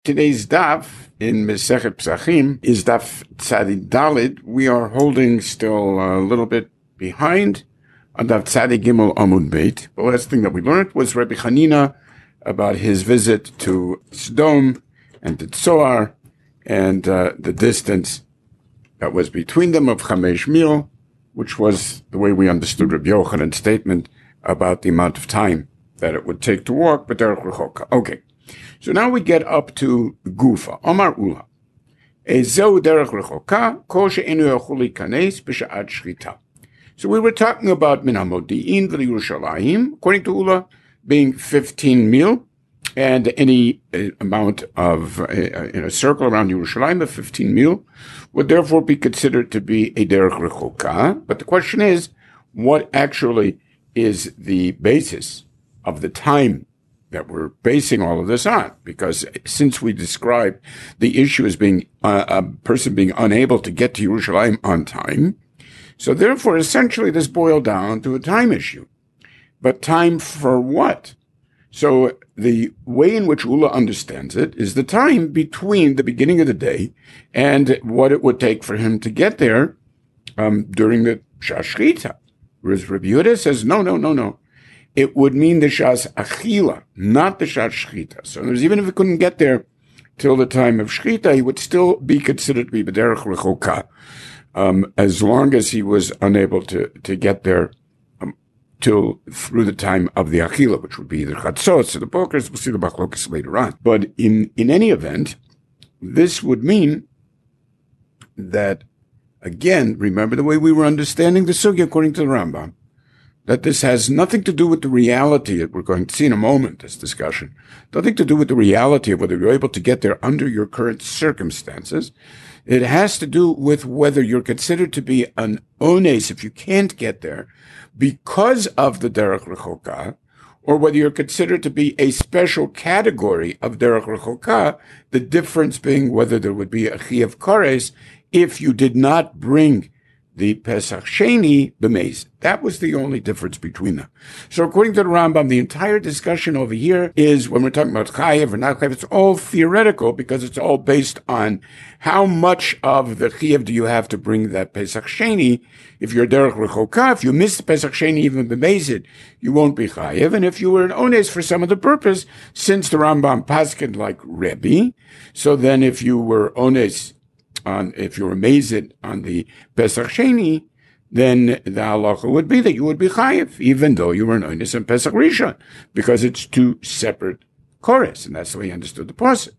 Today's daf in Masechet Pesachim is daf Tzadik Dalid. We are holding still a little bit behind on daf Tzadik Gimel Amud Beit. The last thing that we learned was Rabbi Hanina about his visit to Sodom and to Tzoar and the distance that was between them of Chamesh Mil, which was the way we understood Rabbi Yochanan's statement about the amount of time that it would take to walk, but derech rechoka. Okay. So now we get up to Gufa. Omar Ula. Ezeu derech rechoka, kol she'enu yochul likanes b'sha'at shchita. So we were talking about Min HaModi'in v'Yerushalayim, according to Ula, being 15 mil, and any amount of, in a circle around Yerushalayim of 15 mil, would therefore be considered to be a derech rechoka. But the question is, what actually is the basis of the time that we're basing all of this on? Because since we described the issue as being a person being unable to get to Yerushalayim on time, so therefore essentially this boiled down to a time issue. But time for what? So the way in which Ula understands it is the time between the beginning of the day and what it would take for him to get there during the Shashchita. Whereas Rabbi Yehuda says, no. It would mean the Shas Achila, not the Shas Shchita. So even if he couldn't get there till the time of Shchita, he would still be considered to be B'derech Rechoka, as long as he was unable to get there through the time of the Achila, which would be the Chatzot, or the Pokers. We'll see the Bachlokas later on. But in any event, this would mean that, again, remember the way we were understanding the Sugya according to the Rambam, that this has nothing to do with the reality that we're going to see in a moment, this discussion. Nothing to do with the reality of whether you're able to get there under your current circumstances. It has to do with whether you're considered to be an ones if you can't get there because of the derech rechoka, or whether you're considered to be a special category of derech rechoka, the difference being whether there would be a chiyuv kares if you did not bring the Pesach Sheni b'meiz. That was the only difference between them. So according to the Rambam, the entire discussion over here is, when we're talking about chayev or not chayev, it's all theoretical because it's all based on how much of the chayev do you have to bring that Pesach Sheni. If you're derech rechoka, if you miss the Pesach Sheni even b'meizid, you won't be chayev. And if you were an ones for some other purpose, since the Rambam paskin like Rebbe, so then if you were ones if you were mazed on the Pesach Sheni, then the halacha would be that you would be chayiv, even though you were an ones on Pesach Rishon, because it's two separate chorus, and that's the way he understood the pasuk.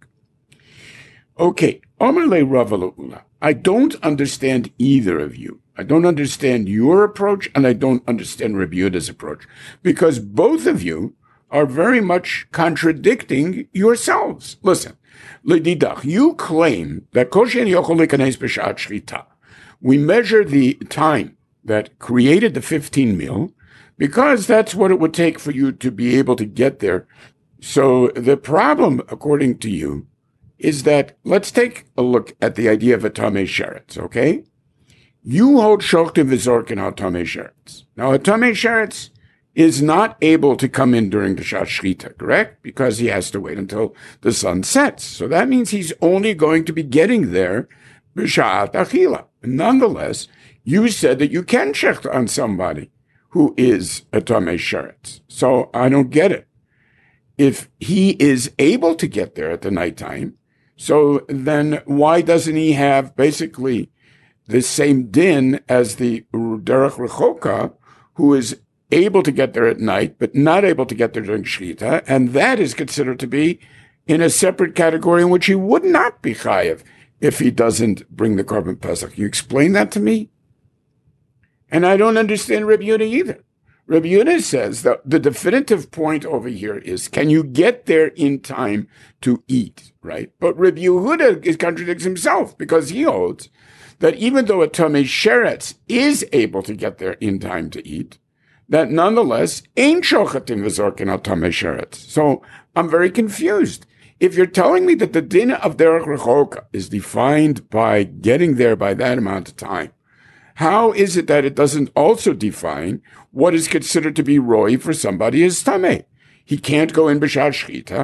Okay, Omer le Rav Ula. I don't understand either of you. I don't understand your approach, and I don't understand Rabbi Yehuda's approach, because both of you are very much contradicting yourselves. Listen. L'didach, you claim that kol she'en yochol likanes b'sha'at shchita. We measure the time that created the 15 mil because that's what it would take for you to be able to get there. So the problem, according to you, is that, let's take a look at the idea of a tamei sheretz, okay? You hold shoktim v'zorkin al tamei sheretz. Now, a tamei sheretz is not able to come in during the Shas Shchita, correct? Because he has to wait until the sun sets. So that means he's only going to be getting there b'sha'at achila. Nonetheless, you said that you can shecht on somebody who is a tamei sheretz. So I don't get it. If he is able to get there at the nighttime, so then why doesn't he have basically the same din as the derech rechoka, who is able to get there at night, but not able to get there during Shchita, and that is considered to be in a separate category in which he would not be chayiv if he doesn't bring the Korban Pesach. You explain that to me? And I don't understand Rabbi Yehuda either. Rabbi Yehuda says that the definitive point over here is, can you get there in time to eat, right? But Rabbi Yehuda contradicts himself because he holds that even though a tamei sheretz is able to get there in time to eat, that nonetheless ain't shochatim v'zorkin al tamei sheretz. So I'm very confused. If you're telling me that the din of derech rechoka is defined by getting there by that amount of time, how is it that it doesn't also define what is considered to be roi for somebody as tamei? He can't go in b'shas shchita,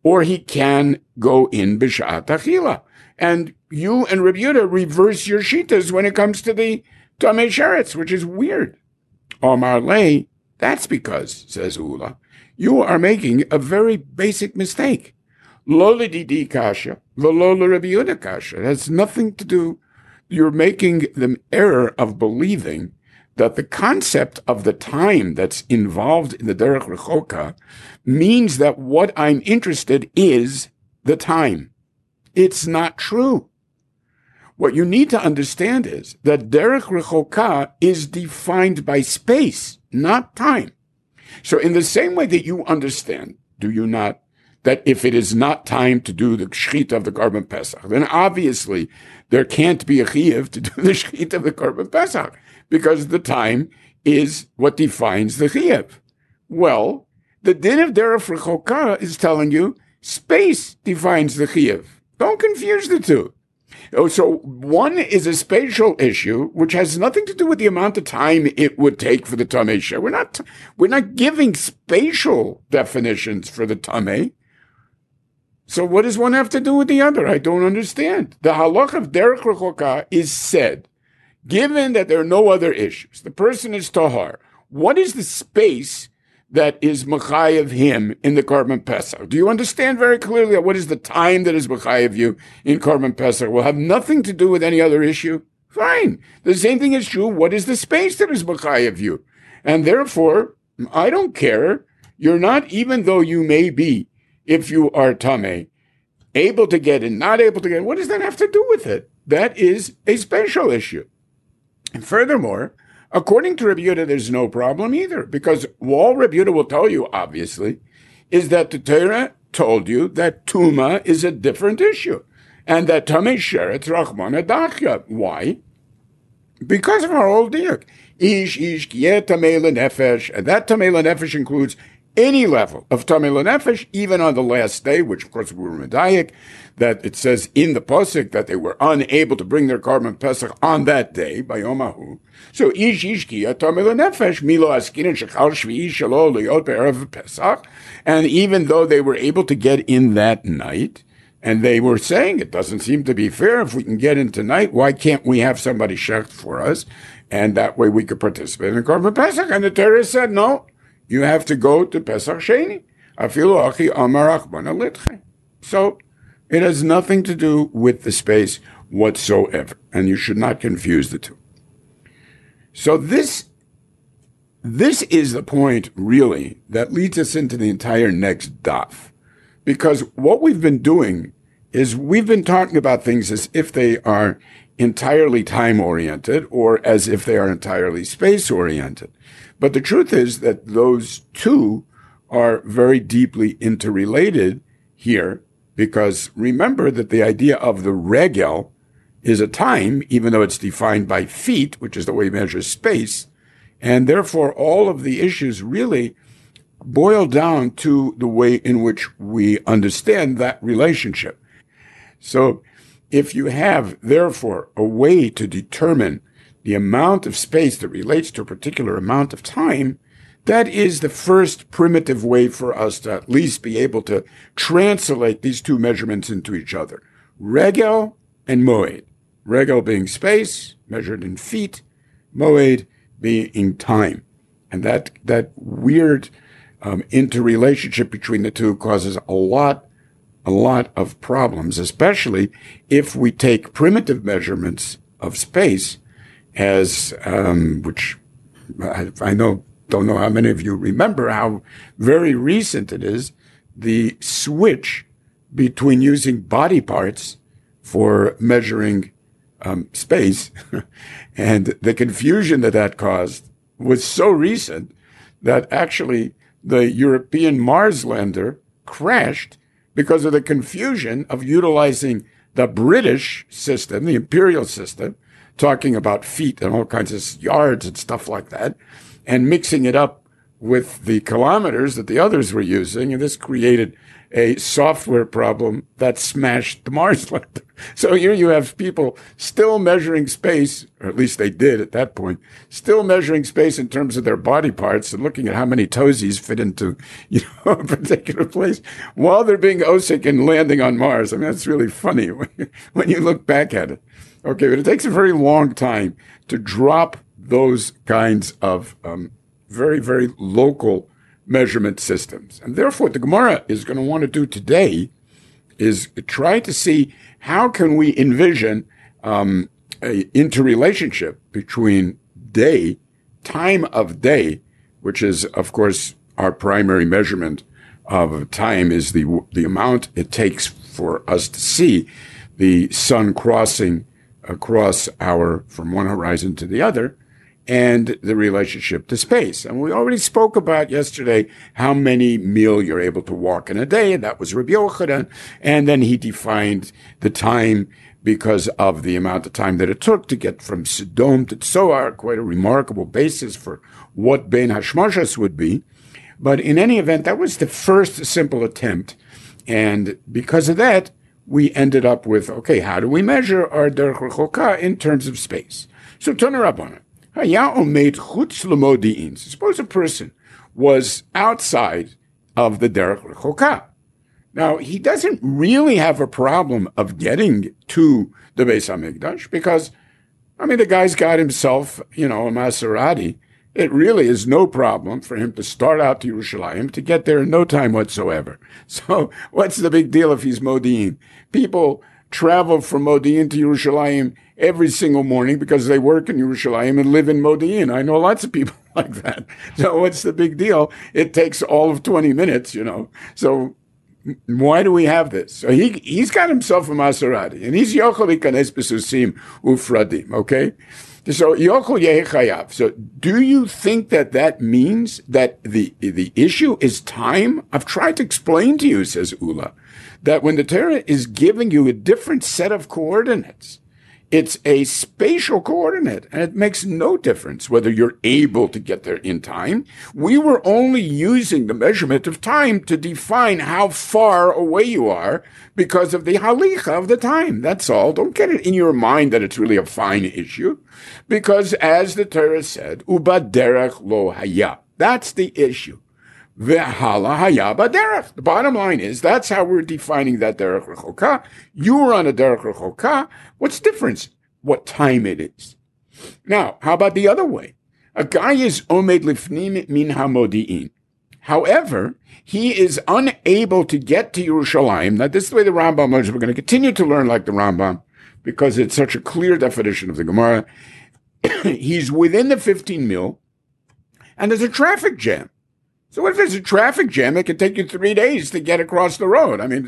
or he can go in b'sha'at achila. And you and Rabbi Yehuda reverse your shitas when it comes to the Tamei Sheretz, which is weird. Omar Lei, that's because, says Ula, you are making a very basic mistake. Lo l'didi kasha, v'lo l'Rabbi Yehuda kasha. It has nothing to do, you're making the error of believing that the concept of the time that's involved in the Derech Rechoka means that what I'm interested is the time. It's not true. What you need to understand is that Derech Rechoka is defined by space, not time. So in the same way that you understand, do you not, that if it is not time to do the shechita of the Korban Pesach, then obviously there can't be a chiyuv to do the shechita of the Korban Pesach, because the time is what defines the chiyuv. Well, the din of Derech Rechoka is telling you space defines the chiyuv. Don't confuse the two. So one is a spatial issue, which has nothing to do with the amount of time it would take for the Tamei Sheretz. We're not giving spatial definitions for the Tamei. So what does one have to do with the other? I don't understand. The halach of Derech Rechoka is said, given that there are no other issues, the person is tahar, what is the space that is mechayev him in the Korban Pesach? Do you understand very clearly that what is the time that is mechayev you in Korban Pesach will have nothing to do with any other issue? Fine. The same thing is true. What is the space that is mechayev you? And therefore, I don't care. You're not, even though you may be, if you are tamei, able to get in, not able to get in. What does that have to do with it? That is a spatial issue. And furthermore, according to Rabbi Yehuda, there's no problem either, because all Rabbi Yehuda will tell you, obviously, is that the Torah told you that Tuma is a different issue, and that Tamei Sheretz Rachmana Dachya. Why? Because of our old diuk. Ish kiyeh Tamei L'Nefesh, and that Tamei L'Nefesh includes any level of Tamei L'Nefesh, even on the last day, which of course we were medayik, that it says in the Pasuk that they were unable to bring their Korban Pesach on that day, by Yomahu. So, Ish kiyeh Tamei L'Nefesh, Milo Askirin Shechal Shvi'i Shelo L'Yot Be'erev Pesach, and even though they were able to get in that night, and they were saying, it doesn't seem to be fair, if we can get in tonight, why can't we have somebody shecht for us, and that way we could participate in the Korban Pesach? And the Torah said, no, you have to go to Pesach Sheni. Afilu achi amar Rachmana Litche. So it has nothing to do with the space whatsoever, and you should not confuse the two. So this is the point, really, that leads us into the entire next daf. Because what we've been doing is we've been talking about things as if they are entirely time-oriented or as if they are entirely space-oriented. But the truth is that those two are very deeply interrelated here, because remember that the idea of the regel is a time, even though it's defined by feet, which is the way we measure space, and therefore all of the issues really boil down to the way in which we understand that relationship. So if you have, therefore, a way to determine the amount of space that relates to a particular amount of time, that is the first primitive way for us to at least be able to translate these two measurements into each other. Regel and moed. Regel being space, measured in feet, moed being time. And that weird interrelationship between the two causes a lot of problems, especially if we take primitive measurements of space as, which I don't know how many of you remember how very recent it is, the switch between using body parts for measuring space and the confusion that caused was so recent that actually the European Mars lander crashed because of the confusion of utilizing the British system, the imperial system, talking about feet and all kinds of yards and stuff like that, and mixing it up with the kilometers that the others were using. And this created a software problem that smashed the Mars lander. So here you have people still measuring space, or at least they did at that point, still measuring space in terms of their body parts and looking at how many toesies fit into, a particular place while they're being OSIC and landing on Mars. I mean, that's really funny when you look back at it. Okay, but it takes a very long time to drop those kinds of very, very local measurement systems. And therefore, what the Gemara is going to want to do today is try to see how can we envision a interrelationship between day, time of day, which is, of course, our primary measurement of time is the amount it takes for us to see the sun crossing across from one horizon to the other, and the relationship to space. And we already spoke about yesterday how many mil you're able to walk in a day, and that was Rabbi Yochanan. And then he defined the time because of the amount of time that it took to get from Sodom to Tzoar, quite a remarkable basis for what Bein Hashmashas would be. But in any event, that was the first simple attempt. And because of that, we ended up with, okay, how do we measure our Derech Rechoka in terms of space? So Tana Rabbanan. Suppose a person was outside of the Derech Rechoka. Now, he doesn't really have a problem of getting to the Beis HaMikdash because, the guy's got himself, a Maserati. It really is no problem for him to start out to Yerushalayim to get there in no time whatsoever. So what's the big deal if he's Modi'in? People travel from Modi'in to Yerushalayim every single morning because they work in Yerushalayim and live in Modi'in. I know lots of people like that. So what's the big deal? It takes all of 20 minutes, So why do we have this? So he's got himself a Maserati, and he's Yochel Ikanes Besusim Ufradim, okay? So Yochel Yeh Chayav. So do you think that means that the issue is time? I've tried to explain to you, says Ula, that when the Torah is giving you a different set of coordinates, it's a spatial coordinate, and it makes no difference whether you're able to get there in time. We were only using the measurement of time to define how far away you are because of the halicha of the time. That's all. Don't get it in your mind that it's really a fine issue, because as the Torah said, uba derech lo haya. That's the issue. Ve'hala haya b'derech. The bottom line is that's how we're defining that derech rechoka. You were on a derech rechoka. What's the difference? What time it is. Now, how about the other way? A guy is omed lifnim min hamodi'in. However, he is unable to get to Yerushalayim. Now, this is the way the Rambam learns. We're going to continue to learn like the Rambam because it's such a clear definition of the Gemara. He's within the 15 mil, and there's a traffic jam. So what if there's a traffic jam? It could take you 3 days to get across the road. Imagine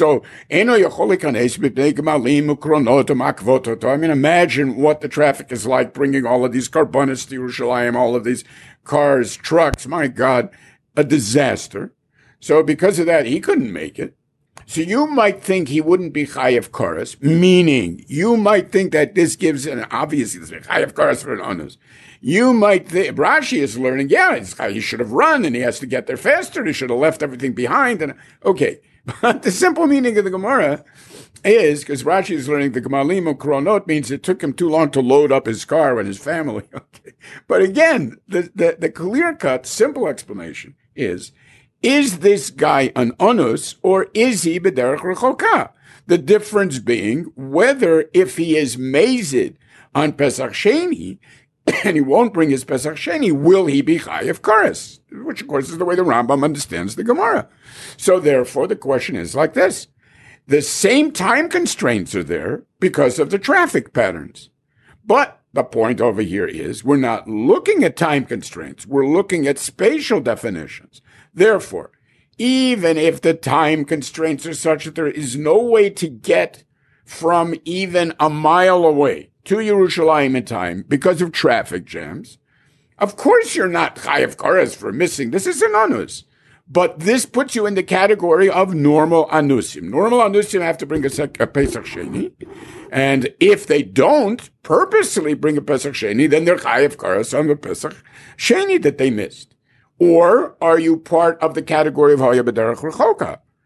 what the traffic is like, bringing all of these karbanis to Yerushalayim, all of these cars, trucks. My God, a disaster. So because of that, he couldn't make it. So you might think he wouldn't be Chayav Karas, meaning you might think that this gives an obviously Chayav Karas for an onus. You might think Rashi is learning, he should have run and he has to get there faster. He should have left everything behind. And okay, but the simple meaning of the Gemara is, because Rashi is learning the Gemalim Ukronot means it took him too long to load up his car and his family. Okay, but again, the clear-cut, simple explanation is this guy an onus or is he b'derech rechoka? The difference being whether if he is mazid on Pesach Sheni and he won't bring his Pesach Sheni, will he be Chayav Karas? Which, of course, is the way the Rambam understands the Gemara. So, therefore, the question is like this. The same time constraints are there because of the traffic patterns. But the point over here is we're not looking at time constraints. We're looking at spatial definitions. Therefore, even if the time constraints are such that there is no way to get from even a mile away to Yerushalayim in time because of traffic jams, of course you're not Chayav Karas for missing. This is an anus. But this puts you in the category of normal anusim. Normal anusim have to bring a Pesach Sheni. And if they don't purposely bring a Pesach Sheni, then they're Chayav Karas on the Pesach Sheni that they missed. Or are you part of the category of Haya B'derech Rechoka?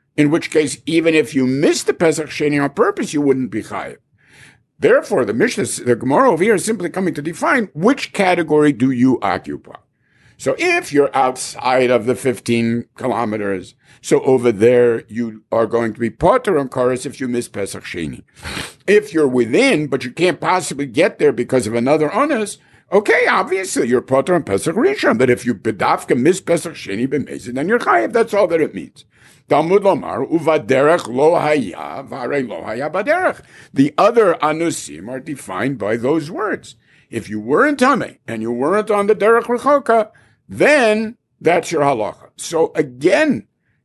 in which case, even if you missed the Pesach Sheni on purpose, you wouldn't be chayiv. Therefore, the Gemara over here is simply coming to define which category do you occupy. So if you're outside of the 15 kilometers, so over there you are going to be potter on Karas if you miss Pesach Sheni. If you're within, but you can't possibly get there because of another onus, okay, obviously you're potter on Pesach Rishon. But if you bedafka miss Pesach Sheni b'mezid, then you're chayiv. That's all that it means. Talmud lomar uvaderech lo haya v'arei lo haya baderech. The other anusim are defined by those words. If you weren't tamei and you weren't on the derech rechoka, then that's your halacha. So again,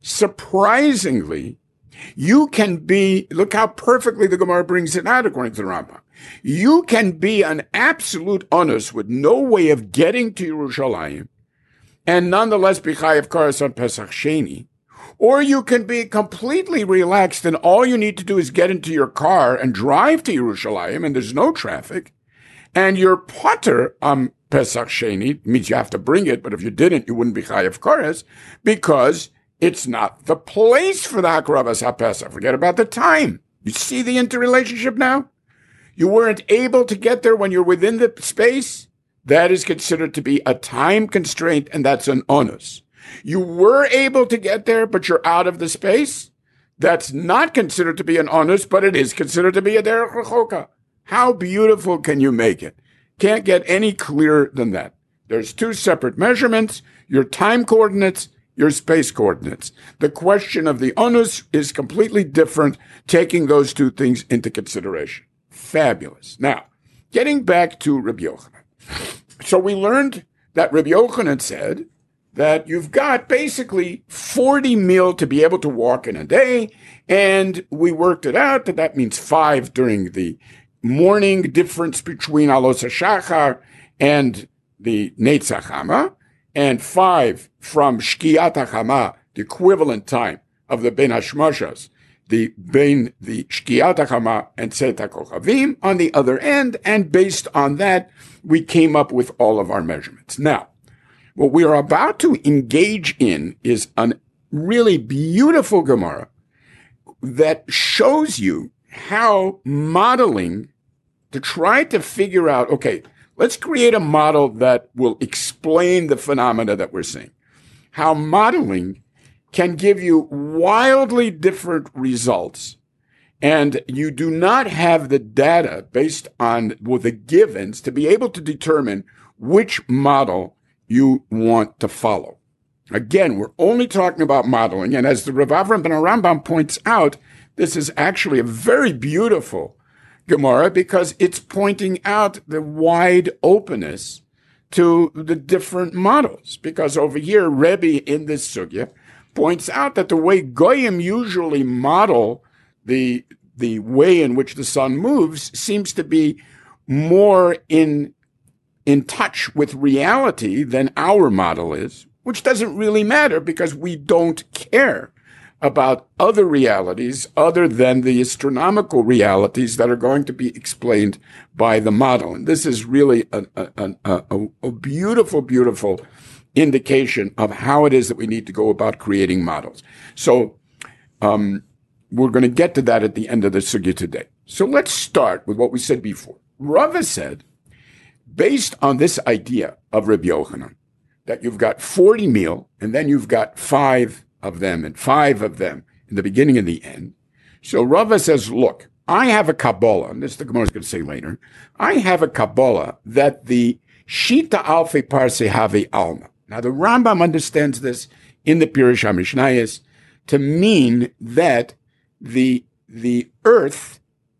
surprisingly, you can be, look how perfectly the Gemara brings it out according to the Rambam. You can be an absolute onus with no way of getting to Yerushalayim and nonetheless be chayav karas on Pesach Sheni. Or you can be completely relaxed and all you need to do is get into your car and drive to Yerushalayim and there's no traffic. And you're potter on Pesach Sheni, means you have to bring it, but if you didn't, you wouldn't be chayav karas because it's not the place for the Hakravas HaPesach. Forget about the time. You see the interrelationship now? You weren't able to get there when you're within the space. That is considered to be a time constraint, and that's an onus. You were able to get there, but you're out of the space. That's not considered to be an onus, but it is considered to be a derech rechoka. How beautiful can you make it? Can't get any clearer than that. There's two separate measurements, your time coordinates, your space coordinates. The question of the onus is completely different, taking those two things into consideration. Fabulous. Now, getting back to Rabbi Yochanan. So we learned that Rabbi Yochanan said that you've got basically 40 mil to be able to walk in a day, and we worked it out that means 5 during the morning, difference between Alos HaShachar and the Netzach Hama, and 5 from Shkiat HaChama, the equivalent time of the Ben Hashmashas, the Shkiat HaChama and Tzeit HaKochavim on the other end, and based on that, we came up with all of our measurements. Now, what we are about to engage in is a really beautiful Gemara that shows you how modeling to try to figure out, okay, let's create a model that will explain the phenomena that we're seeing. How modeling can give you wildly different results, and you do not have the data based on the givens to be able to determine which model you want to follow. Again, we're only talking about modeling, and as the Rav Avram ben Rambam points out, this is actually a very beautiful Gemara because it's pointing out the wide openness to the different models. Because over here, Rebbe in this sugya points out that the way Goyim usually model the way in which the sun moves seems to be more in touch with reality than our model is, which doesn't really matter because we don't care about other realities other than the astronomical realities that are going to be explained by the model. And this is really a beautiful, beautiful indication of how it is that we need to go about creating models. So we're going to get to that at the end of the sugya today. So let's start with what we said before. Rava said, based on this idea of Rabbi Yochanan, that you've got 40 meal, and then you've got 5 of them and 5 of them in the beginning and the end. So Rava says, look, I have a Kabbalah, and this the Gemara is going to say later, I have a Kabbalah that the Shita Alfe Parse Have Alma. Now the Rambam understands this in the Pirush HaMishnayos to mean that the earth,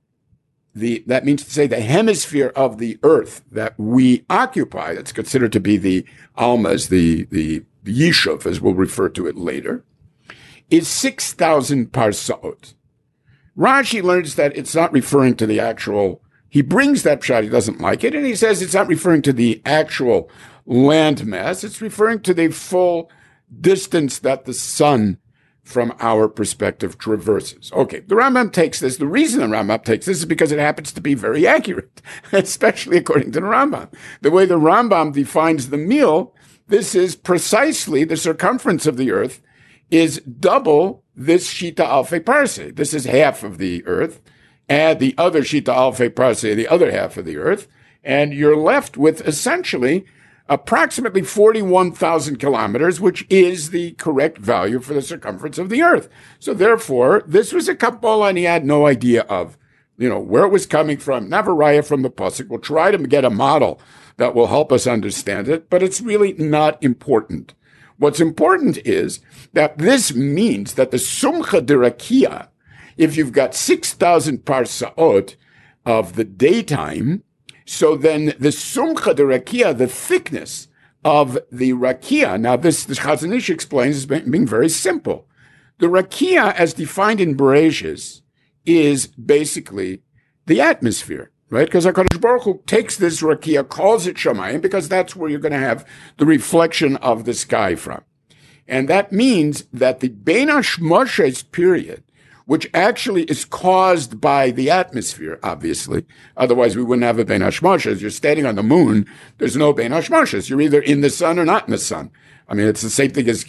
that means to say the hemisphere of the earth that we occupy, that's considered to be the Almas, the Yishuv, as we'll refer to it later, is 6,000 parsaot. Rashi learns that it's not referring to the actual, he brings that pshat, he doesn't like it, and he says it's not referring to the actual land mass, it's referring to the full distance that the sun from our perspective traverses. Okay, the Rambam takes this. The reason the Rambam takes this is because it happens to be very accurate, especially according to the Rambam. The way the Rambam defines the meal, this is precisely the circumference of the earth is double this Shita Alfe Parse. This is half of the earth. Add the other Shita Alfe Parse, the other half of the earth, and you're left with essentially approximately 41,000 kilometers, which is the correct value for the circumference of the earth. So therefore, this was a Kabbalah, and he had no idea of, where it was coming from. Navaraya from the Pasuk. We'll try to get a model that will help us understand it, but it's really not important. What's important is that this means that the Sumcha de Rakia, if you've got 6,000 parsaot of the daytime, so then the Sumcha de Rakia, the thickness of the Rakia, now the Chazon Ish explains as being very simple. The Rakia, as defined in Bereshis, is basically the atmosphere, right? Because HaKadosh Baruch Hu takes this Rakia, calls it Shamayim, because that's where you're going to have the reflection of the sky from. And that means that the Bein HaShmoshes period, which actually is caused by the atmosphere, obviously. Otherwise, we wouldn't have a Bein HaShmoshes. You're standing on the moon. There's no Bein HaShmoshes. You're either in the sun or not in the sun. I mean, it's the same thing as,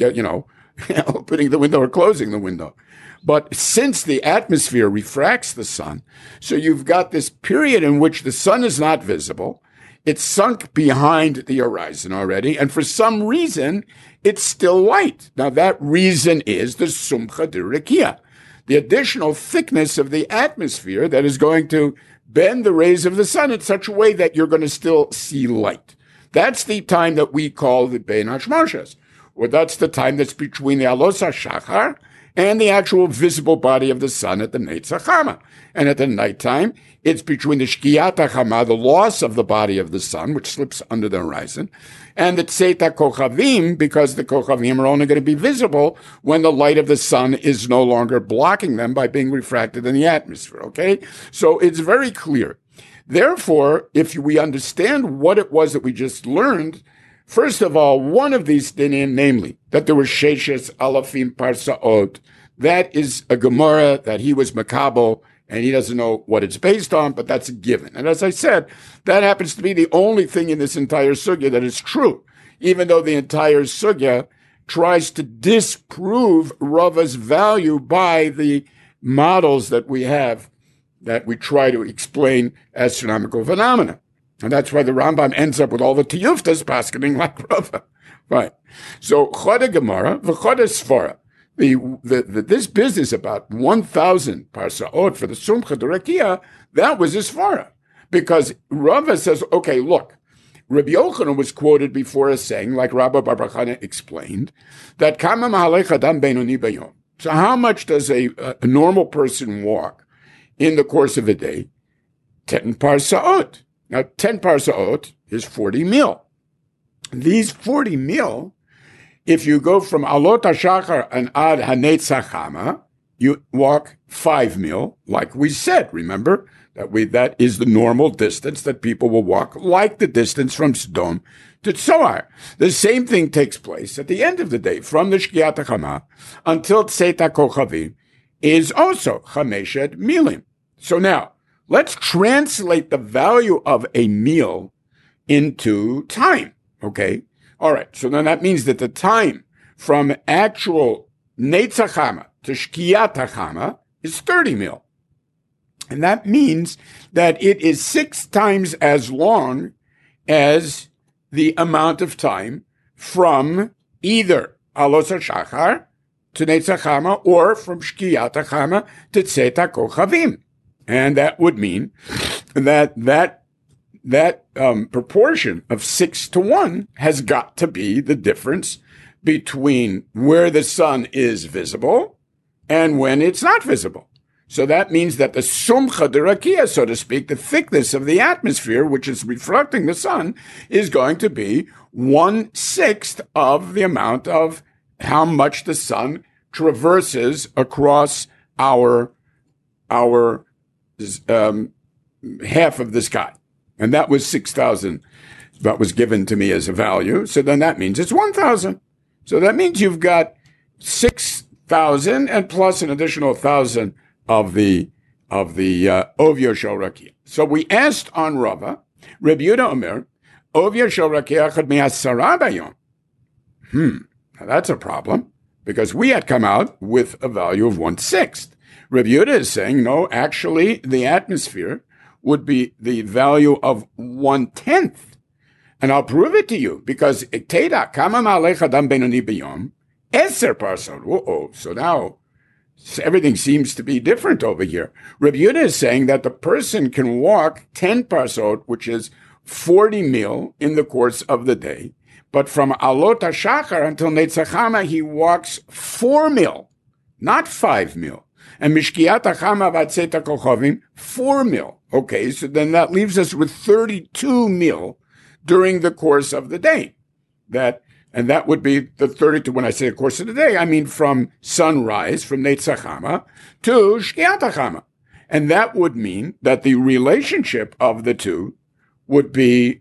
opening the window or closing the window. But since the atmosphere refracts the sun, so you've got this period in which the sun is not visible. It's sunk behind the horizon already. And for some reason, it's still light. Now, that reason is the Sumcha de Rakia, the additional thickness of the atmosphere that is going to bend the rays of the sun in such a way that you're going to still see light. That's the time that we call the Bein HaShmoshes, or that's the time that's between the Alos HaShachar and the actual visible body of the sun at the Netzach Hama. And at the nighttime, it's between the Shkiyat HaChama, the loss of the body of the sun, which slips under the horizon, and the Tzeit HaKochavim, because the Kochavim are only going to be visible when the light of the sun is no longer blocking them by being refracted in the atmosphere, okay? So it's very clear. Therefore, if we understand what it was that we just learned, first of all, one of these dinim, namely, that there were Sheshes Alafim Parsaot, that is a Gemara that he was Makabel, and he doesn't know what it's based on, but that's a given. And as I said, that happens to be the only thing in this entire sugya that is true, even though the entire sugya tries to disprove Rava's value by the models that we have, that we try to explain astronomical phenomena. And that's why the Rambam ends up with all the tiyuftas paskening like Rava. Right. So, Choda Gemara, v'choda Sfara. This business about 1,000 parsaot for the Sumcha de Rakia, that was his Sfara. Because Rava says, okay, look, Rabbi Yochanan was quoted before as saying, like Rabbi Bar Bar Chana explained, that Kama Mahalech Adam Beinoni Bayom. So how much does a normal person walk in the course of a day? 10 parsaot. Now, 10 parsaot is 40 mil. These 40 mil, if you go from Alot HaShachar and Ad HaNetzach Hama, you walk 5 mil, like we said, remember? That is the normal distance that people will walk, like the distance from Sodom to Tzoar. The same thing takes place at the end of the day, from the Shkiyat HaChama until Tzeit HaKochavim, is also Chameshet Milim. So now, let's translate the value of a meal into time, okay? All right, so then that means that the time from actual Netzach Hama to Shkiyat HaChama is 30 mil. And that means that it is 6 times as long as the amount of time from either Alos HaShachar to Netzach Hama or from Shkiyat HaChama to Tzeit HaKochavim. And that would mean that proportion of 6-1 has got to be the difference between where the sun is visible and when it's not visible. So that means that the Sumcha de Rakia, so to speak, the thickness of the atmosphere, which is reflecting the sun, is going to be 1/6 of the amount of how much the sun traverses across our half of the sky. And that was 6,000 that was given to me as a value. So then that means it's 1,000. So that means you've got 6,000 and plus an additional 1,000 of the Ovyo Shel Rakia. So we asked on Rava, Rabbi Yehuda Omer, Ovyo Shel Rakia chad me'asara bayom. Now that's a problem. because we had come out with a value of 1/6. Rabbi Yehuda is saying, no, actually, the atmosphere would be the value of 1/10. And I'll prove it to you, because Teda kama ma'alech adam benoni b'yom, 10 parsot. So now everything seems to be different over here. Rabbi Yehuda is saying that the person can walk 10 parsot, which is 40 mil in the course of the day. But from Alot HaShachar until Netzach Hama, he walks 4 mil, not 5 mil. And Mishkiat HaChama v'Atzeit HaKochavim, 4 mil. Okay, so then that leaves us with 32 mil during the course of the day. And that would be the 32, when I say the course of the day, I mean from sunrise, from Netzach Hama, to Shkiat HaChama. And that would mean that the relationship of the two would be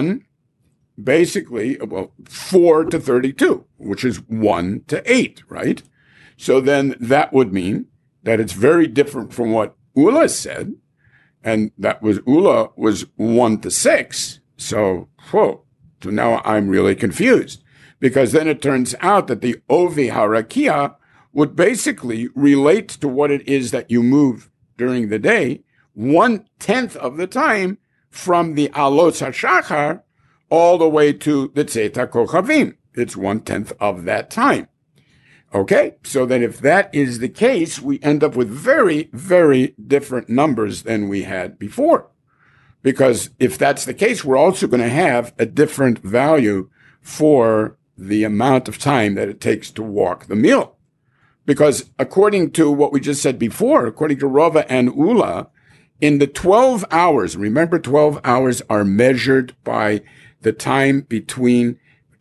4 to 32, which is 1 to 8, right? So then that would mean that it's very different from what Ula said, and that was Ula was 1 to 6. So now I'm really confused, because then it turns out that the Ovi Harakia would basically relate to what it is that you move during the day 1/10 of the time from the Alot HaShachar all the way to the Tzeit HaKochavim. It's 1/10 of that time. Okay, so then if that is the case, we end up with very, very different numbers than we had before. Because if that's the case, we're also going to have a different value for the amount of time that it takes to walk the mil. Because according to what we just said before, according to Rava and Ula, in the 12 hours, remember 12 hours are measured by the time between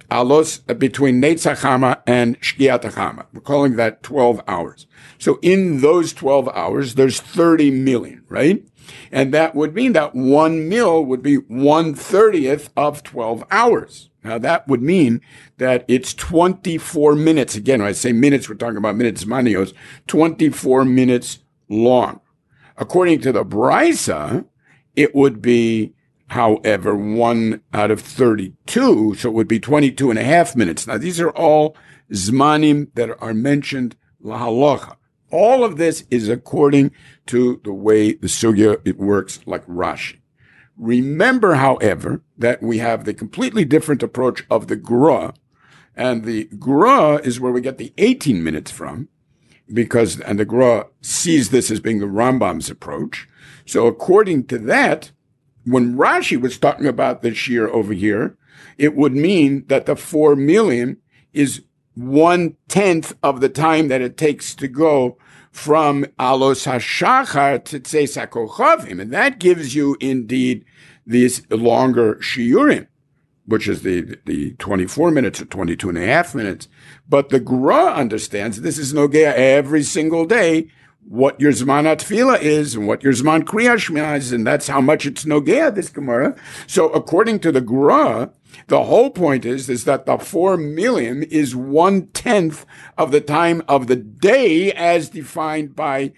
Netzach Hama and Shkiat Hama. We're calling that 12 hours. So in those 12 hours, there's 30 million, right? And that would mean that 1 mil would be 1/30th of 12 hours. Now that would mean that it's 24 minutes. Again, when I say minutes, we're talking about minutes, manios, 24 minutes long. According to the Brisa, it would be, however, 1 out of 32, so it would be 22 and a half minutes. Now, these are all zmanim that are mentioned lahalacha. All of this is according to the way the sugya, it works like Rashi. Remember, however, that we have the completely different approach of the Gra, and the Gra is where we get the 18 minutes from, and the Gra sees this as being the Rambam's approach. So according to that, when Rashi was talking about the shear over here, it would mean that the 4 million is 1/10 of the time that it takes to go from Alos HaShachar to Tzeis HaKochavim. And that gives you indeed these longer shiurim, which is the 24 minutes or 22 and a half minutes. But the Gra understands this is nogea every single day, what your Zman HaTfilah is and what your Zman Kriyas Shema is, and that's how much it's nogea, this Gemara. So according to the Gra, the whole point is that the 4 million is 1/10 of the time of the day as defined by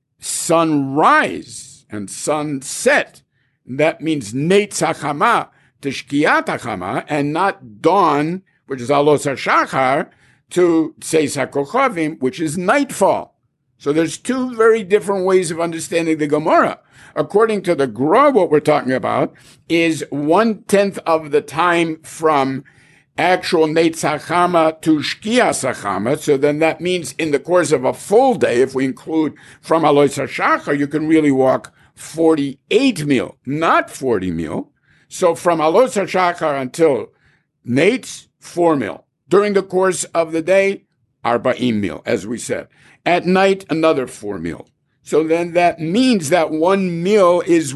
sunrise and sunset. That means Netzach Hama to Shkiat HaChama, and not dawn, which is Alos HaShachar, to Tzeis HaKochavim, which is nightfall. So there's two very different ways of understanding the Gemara. According to the Gra, what we're talking about is 1/10 of the time from actual Netzach Hama to Shkias HaChama. So then that means in the course of a full day, if we include from Alos HaShachar, you can really walk 48 mil, not 40 mil. So from Alos HaShachar until Netz, 4 mil. During the course of the day, 40 mil, as we said. At night, another 4 mil. So then that means that 1 mil is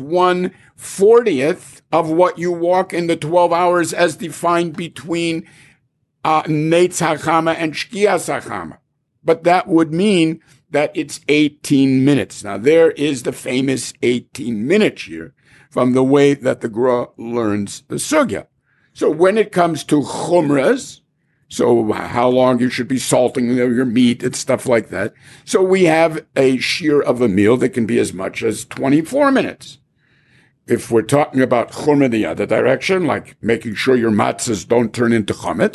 1/40th of what you walk in the 12 hours as defined between Neitz HaChama and Shkias HaChama. But that would mean that it's 18 minutes. Now there is the famous 18-minute here from the way that the Gra learns the Sugya. So when it comes to Chumras, so how long you should be salting your meat and stuff like that. So we have a shear of a meal that can be as much as 24 minutes. If we're talking about chumrah the other direction, like making sure your matzahs don't turn into chametz,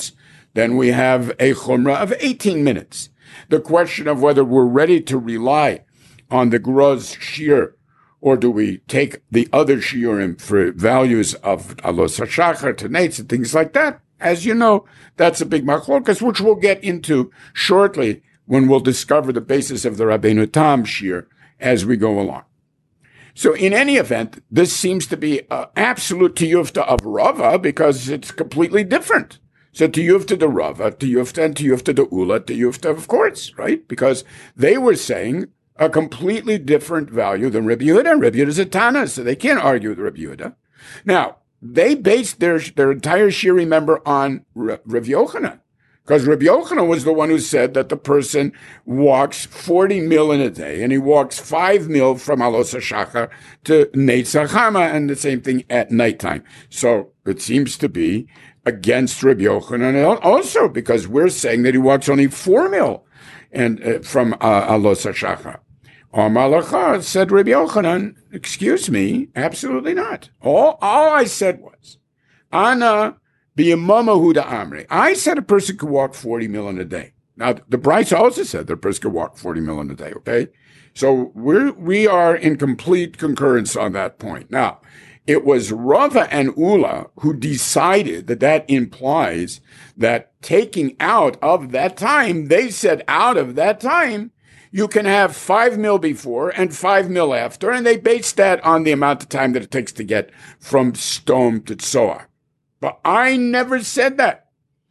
then we have a chumrah of 18 minutes. The question of whether we're ready to rely on the Gro's shir, or do we take the other shiurim for values of alos hashachar, tenates, and things like that? As you know, that's a big machlokas, which we'll get into shortly when we'll discover the basis of the Rabbeinu Tam shir as we go along. So in any event, this seems to be an absolute tiyufta of Rava because it's completely different. So tiyufta de Rava, tiyufta and tiyufta de Ula, tiyufta of course, right? Because they were saying a completely different value than Rabbi Yehuda. Rabbi Yehuda is a Tana, so they can't argue with Rabbi Yehuda. Now, they based their entire shir, remember, on Rabbi Yochanan. Because Rabbi Yochanan was the one who said that the person walks 40 mil in a day, and he walks 5 mil from Alos HaShachar to Neitz HaChama, and the same thing at nighttime. So it seems to be against Rabbi Yochanan also, because we're saying that he walks only 4 mil and from Alos HaShachar. Amalacha, said Rabbi Yochanan, excuse me, absolutely not. All I said was, Ana b'yamama huda amri. I said a person could walk 40 mil in a day. Now, the Bryce also said that a person could walk 40 mil in a day, okay? So we are in complete concurrence on that point. Now, it was Rava and Ula who decided that that implies that taking out of that time, they said out of that time, you can have 5 mil before and 5 mil after, and they based that on the amount of time that it takes to get from Stone to Tzoar. But I never said that.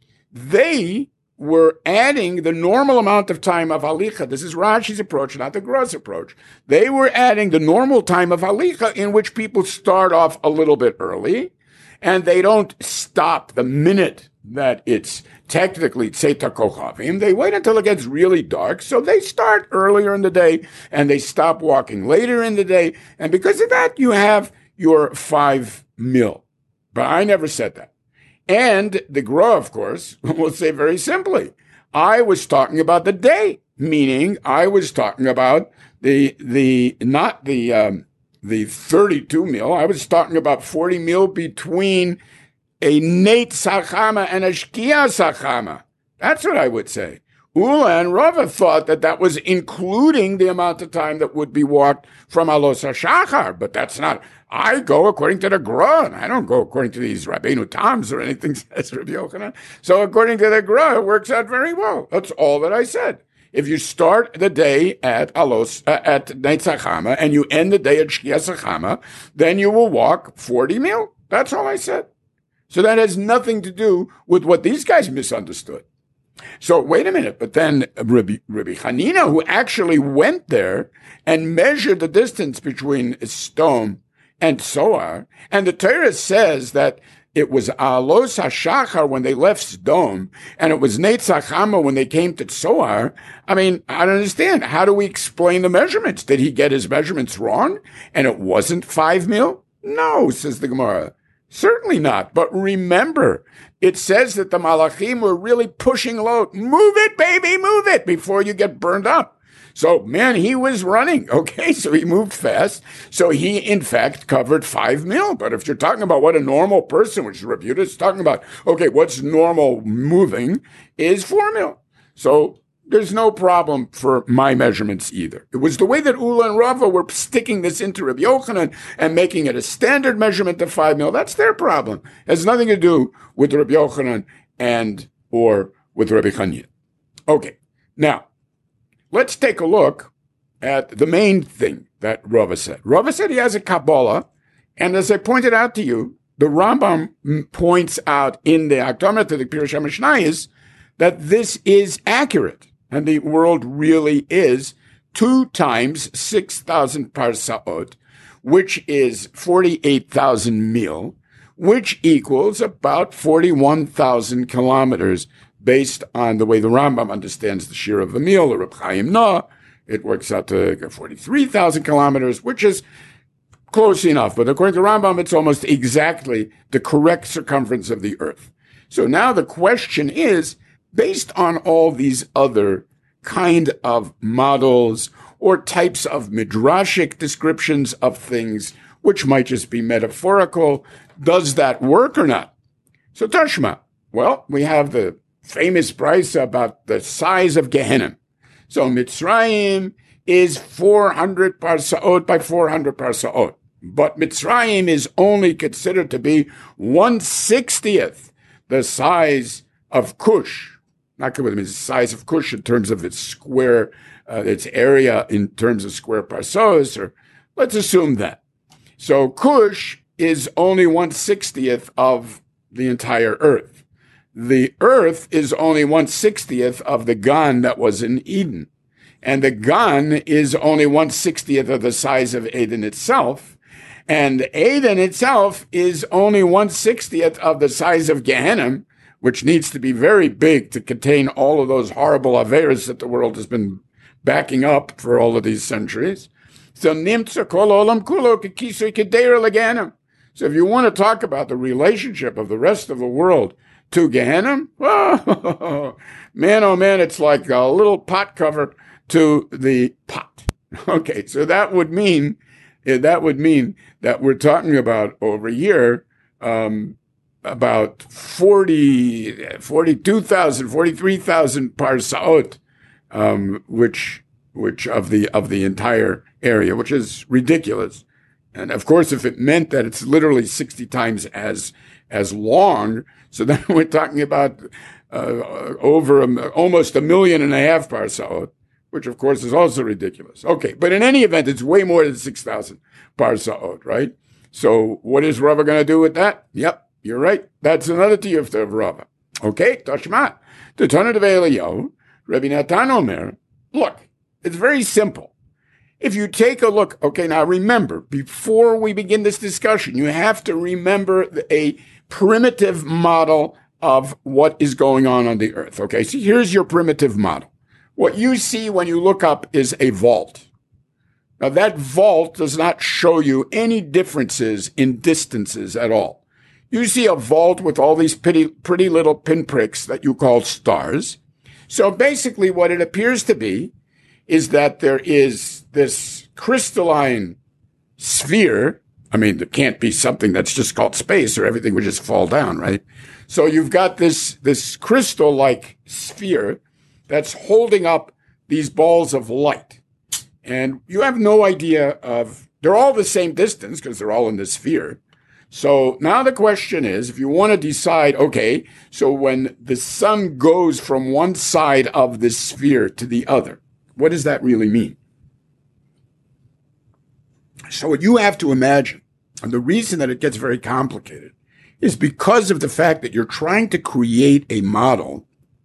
They were adding the normal amount of time of halicha. This is Rashi's approach, not the Gro's approach. They were adding the normal time of halicha in which people start off a little bit early, and they don't stop the minute that it's technically Tzeta Kochavim. They wait until it gets really dark, so they start earlier in the day, and they stop walking later in the day, and because of that, you have your 5 mil. But I never said that. And the Gra, of course, will say very simply, I was talking about the day, meaning I was talking about not the 32 mil. I was talking about 40 mil between a Neitz HaChama and a Shkia HaChama. That's what I would say. Ula and Rava thought that that was including the amount of time that would be walked from Alos HaShachar, but that's not. I go according to the Gra, and I don't go according to these Rabbeinu Tams or anything, says Rabbi Yochanan. So according to the Gra, it works out very well. That's all that I said. If you start the day at Neitz HaChama and you end the day at Shkia HaChama, then you will walk 40 mil. That's all I said. So that has nothing to do with what these guys misunderstood. So wait a minute, but then Rabbi Hanina, who actually went there and measured the distance between Stone and Tzoar, and the Torah says that it was Alos HaShachar when they left Sdom, and it was Neitz HaChama when they came to Tzoar. I mean, I don't understand. How do we explain the measurements? Did he get his measurements wrong, and it wasn't 5 mil? No, says the Gemara. Certainly not. But remember, it says that the Malachim were really pushing low. Move it, baby, move it before you get burned up. So, man, he was running. Okay, so he moved fast. So he, in fact, covered 5 mil. But if you're talking about what a normal person, which is Rabbi Yehuda is talking about, okay, what's normal moving is 4 mil. So there's no problem for my measurements either. It was the way that Ula and Rava were sticking this into Rabbi Yochanan and making it a standard measurement of 5 mil. That's their problem. It has nothing to do with Rabbi Yochanan and or with Rabbi Hanina. Okay, now, let's take a look at the main thing that Rava said. Rava said he has a Kabbalah, and as I pointed out to you, the Rambam points out in the Akdama to the Pirush HaMishnayos that this is accurate. And the world really is 2 times 6,000 parsaot, which is 48,000 mil, which equals about 41,000 kilometers based on the way the Rambam understands the shir of the mil, the Reb Chaim Nah. It works out to 43,000 kilometers, which is close enough. But according to Rambam, it's almost exactly the correct circumference of the earth. So now the question is, based on all these other kind of models or types of midrashic descriptions of things, which might just be metaphorical, does that work or not? So Tashma, well, we have the famous brisa about the size of Gehenna. So Mitzrayim is 400 parsaot by 400 parsaot. But Mitzrayim is only considered to be 1/60th the size of Cush. Not the size of Cush in terms of its square, its area in terms of square parsos, or let's assume that. So Cush is only 1/60th of the entire earth. The earth is only 1/60th of the Gan that was in Eden. And the Gan is only 1/60th of the size of Eden itself. And Eden itself is only 1/60th of the size of Gehenna, which needs to be very big to contain all of those horrible averas that the world has been backing up for all of these centuries. So nimtza kol olam kulo kekisui kedeira legehenna. So if you want to talk about the relationship of the rest of the world to Gehenna, oh man, it's like a little pot cover to the pot. Okay, so that would mean that we're talking about over here about 42,000, 43,000 parsaot, which of the entire area, which is ridiculous. And of course, if it meant that it's literally 60 times as long, so then we're talking about over almost 1.5 million parsaot, which of course is also ridiculous. Okay, but in any event, it's way more than 6,000 parsaot, right? So what is Rava going to do with that? Yep, you're right. That's another tiyufta of Rava. Okay, Tashma. The Tana of Eliyahu, Rabbi Natan Omer, look, it's very simple. If you take a look, okay, now remember, before we begin this discussion, you have to remember a primitive model of what is going on the earth. Okay, so here's your primitive model. What you see when you look up is a vault. Now, that vault does not show you any differences in distances at all. You see a vault with all these pretty little pinpricks that you call stars. So basically what it appears to be is that there is this crystalline sphere. I mean, there can't be something that's just called space or everything would just fall down, right? So you've got this crystal-like sphere that's holding up these balls of light. And you have no idea they're all the same distance because they're all in this sphere. So now the question is, if you want to decide, okay, so when the sun goes from one side of this sphere to the other, what does that really mean? So what you have to imagine, and the reason that it gets very complicated, is because of the fact that you're trying to create a model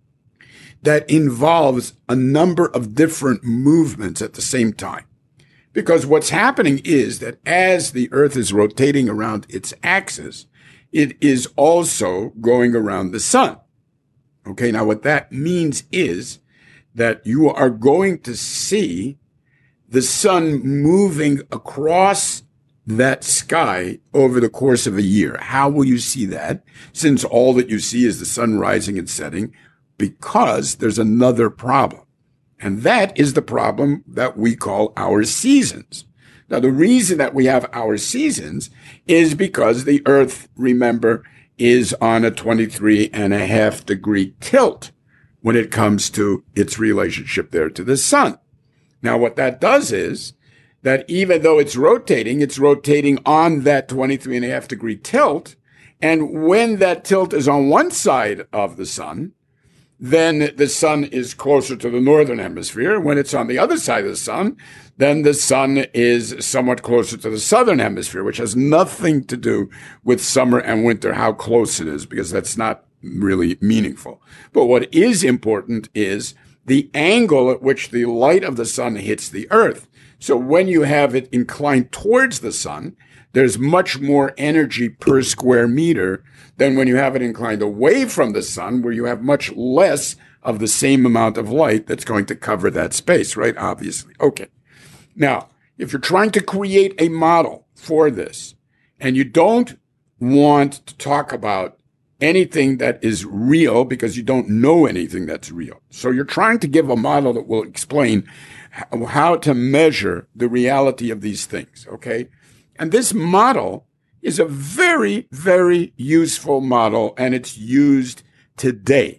that involves a number of different movements at the same time. Because what's happening is that as the Earth is rotating around its axis, it is also going around the sun. Okay, now what that means is that you are going to see the sun moving across that sky over the course of a year. How will you see that? Since all that you see is the sun rising and setting, because there's another problem. And that is the problem that we call our seasons. Now, the reason that we have our seasons is because the Earth, remember, is on a 23.5 degree tilt when it comes to its relationship there to the sun. Now, what that does is that even though it's rotating on that 23.5 degree tilt. And when that tilt is on one side of the sun, then the sun is closer to the northern hemisphere. When it's on the other side of the sun, then the sun is somewhat closer to the southern hemisphere, which has nothing to do with summer and winter, how close it is, because that's not really meaningful. But what is important is the angle at which the light of the sun hits the earth. So when you have it inclined towards the sun, there's much more energy per square meter than when you have it inclined away from the sun, where you have much less of the same amount of light that's going to cover that space, right? Obviously. Okay. Now, if you're trying to create a model for this, and you don't want to talk about anything that is real because you don't know anything that's real. So you're trying to give a model that will explain how to measure the reality of these things, okay? And this model is a very, very useful model, and it's used today.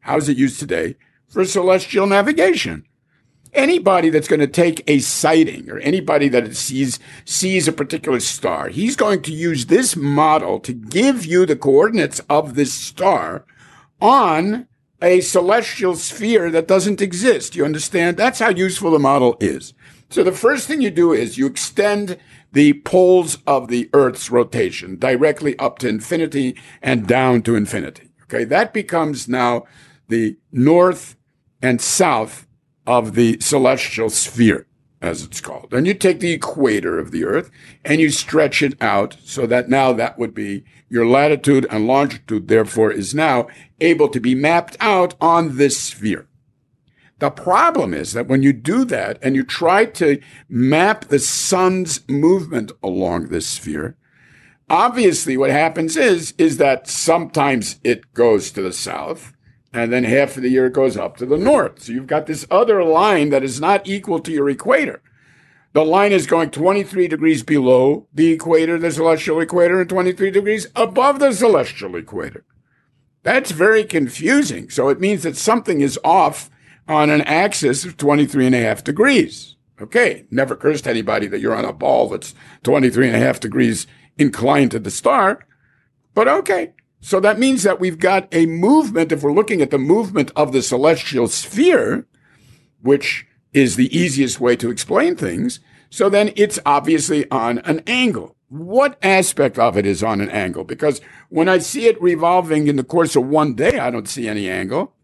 How's it used today? For celestial navigation. Anybody that's going to take a sighting or anybody that sees a particular star, he's going to use this model to give you the coordinates of this star on a celestial sphere that doesn't exist. You understand? That's how useful the model is. So the first thing you do is you extend the poles of the Earth's rotation directly up to infinity and down to infinity. Okay, that becomes now the north and south of the celestial sphere, as it's called. And you take the equator of the Earth and you stretch it out so that now that would be your latitude and longitude, therefore, is now able to be mapped out on this sphere. The problem is that when you do that and you try to map the sun's movement along this sphere, obviously what happens is that sometimes it goes to the south, and then half of the year it goes up to the north. So you've got this other line that is not equal to your equator. The line is going 23 degrees below the equator, the celestial equator, and 23 degrees above the celestial equator. That's very confusing. So it means that something is off on an axis of 23 and a half degrees. Okay, never occurs to anybody that you're on a ball that's 23 and a half degrees inclined to the star, but okay. So that means that we've got a movement, if we're looking at the movement of the celestial sphere, which is the easiest way to explain things, so then it's obviously on an angle. What aspect of it is on an angle? Because when I see it revolving in the course of one day, I don't see any angle.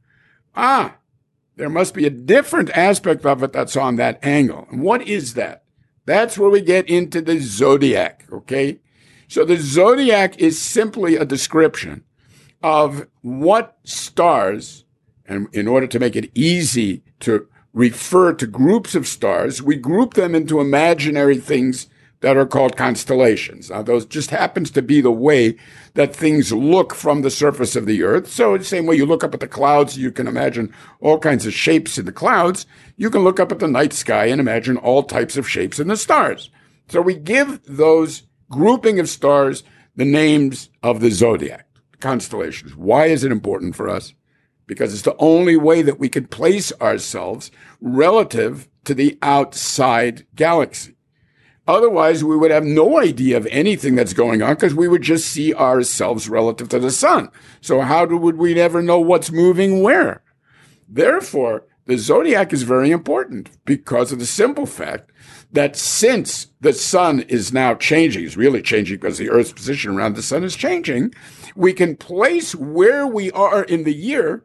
There must be a different aspect of it that's on that angle. And what is that? That's where we get into the zodiac, okay? So the zodiac is simply a description of what stars, and in order to make it easy to refer to groups of stars, we group them into imaginary things that are called constellations. Now, those just happens to be the way that things look from the surface of the Earth. So the same way you look up at the clouds, you can imagine all kinds of shapes in the clouds. You can look up at the night sky and imagine all types of shapes in the stars. So we give those grouping of stars the names of the zodiac, constellations. Why is it important for us? Because it's the only way that we can place ourselves relative to the outside galaxy. Otherwise, we would have no idea of anything that's going on because we would just see ourselves relative to the sun. So how would we ever know what's moving where? Therefore, the zodiac is very important because of the simple fact that since the sun is now changing, it's really changing because the Earth's position around the sun is changing, we can place where we are in the year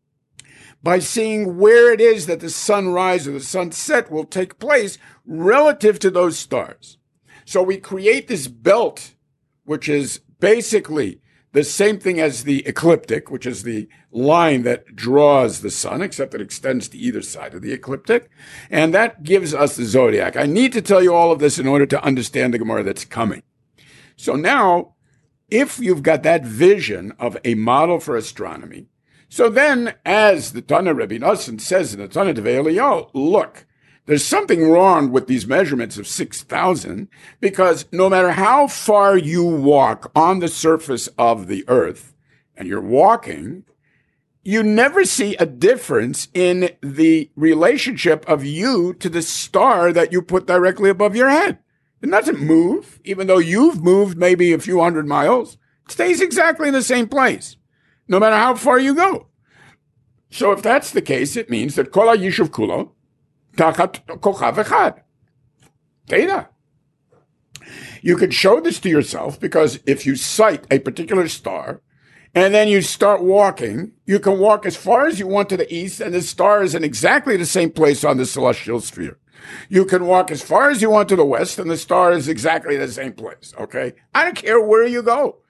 by seeing where it is that the sunrise or the sunset will take place relative to those stars. So we create this belt, which is basically the same thing as the ecliptic, which is the line that draws the sun, except it extends to either side of the ecliptic. And that gives us the zodiac. I need to tell you all of this in order to understand the Gemara that's coming. So now, if you've got that vision of a model for astronomy, so then, as the Tana Rebbe Nosson says in the Tana Devei Eliyahu, look, there's something wrong with these measurements of 6,000 because no matter how far you walk on the surface of the Earth, and you're walking, you never see a difference in the relationship of you to the star that you put directly above your head. It doesn't move, even though you've moved maybe a few hundred miles. It stays exactly in the same place, no matter how far you go. So if that's the case, it means that Kol HaYishuv Kulo Tachat Kochav Echad. Data. You could show this to yourself because if you sight a particular star and then you start walking, you can walk as far as you want to the east and the star is in exactly the same place on the celestial sphere. You can walk as far as you want to the west and the star is exactly the same place, okay? I don't care where you go.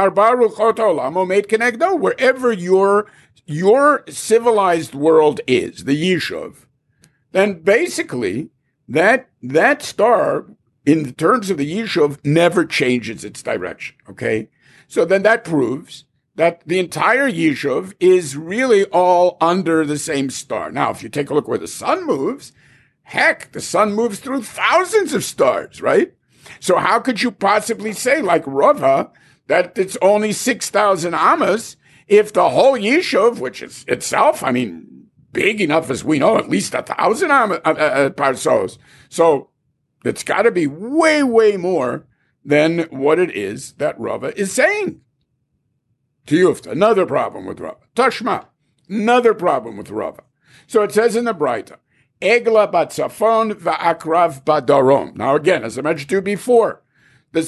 Wherever your civilized world is, the Yishuv, then basically that star, in terms of the Yishuv, never changes its direction, okay? So then that proves that the entire Yishuv is really all under the same star. Now, if you take a look where the sun moves, heck, the sun moves through thousands of stars, right? So how could you possibly say, like Rava, that it's only 6,000 amas If the whole Yishuv, which is itself, I mean, big enough as we know, at least 1,000 parsos. So it's got to be way, way more than what it is that Rava is saying. Tiyufta, another problem with Rava. Tashma, another problem with Rava. So it says in the Braita, Egla batzafon va'akrav badarom. Now again, as I mentioned to you before, the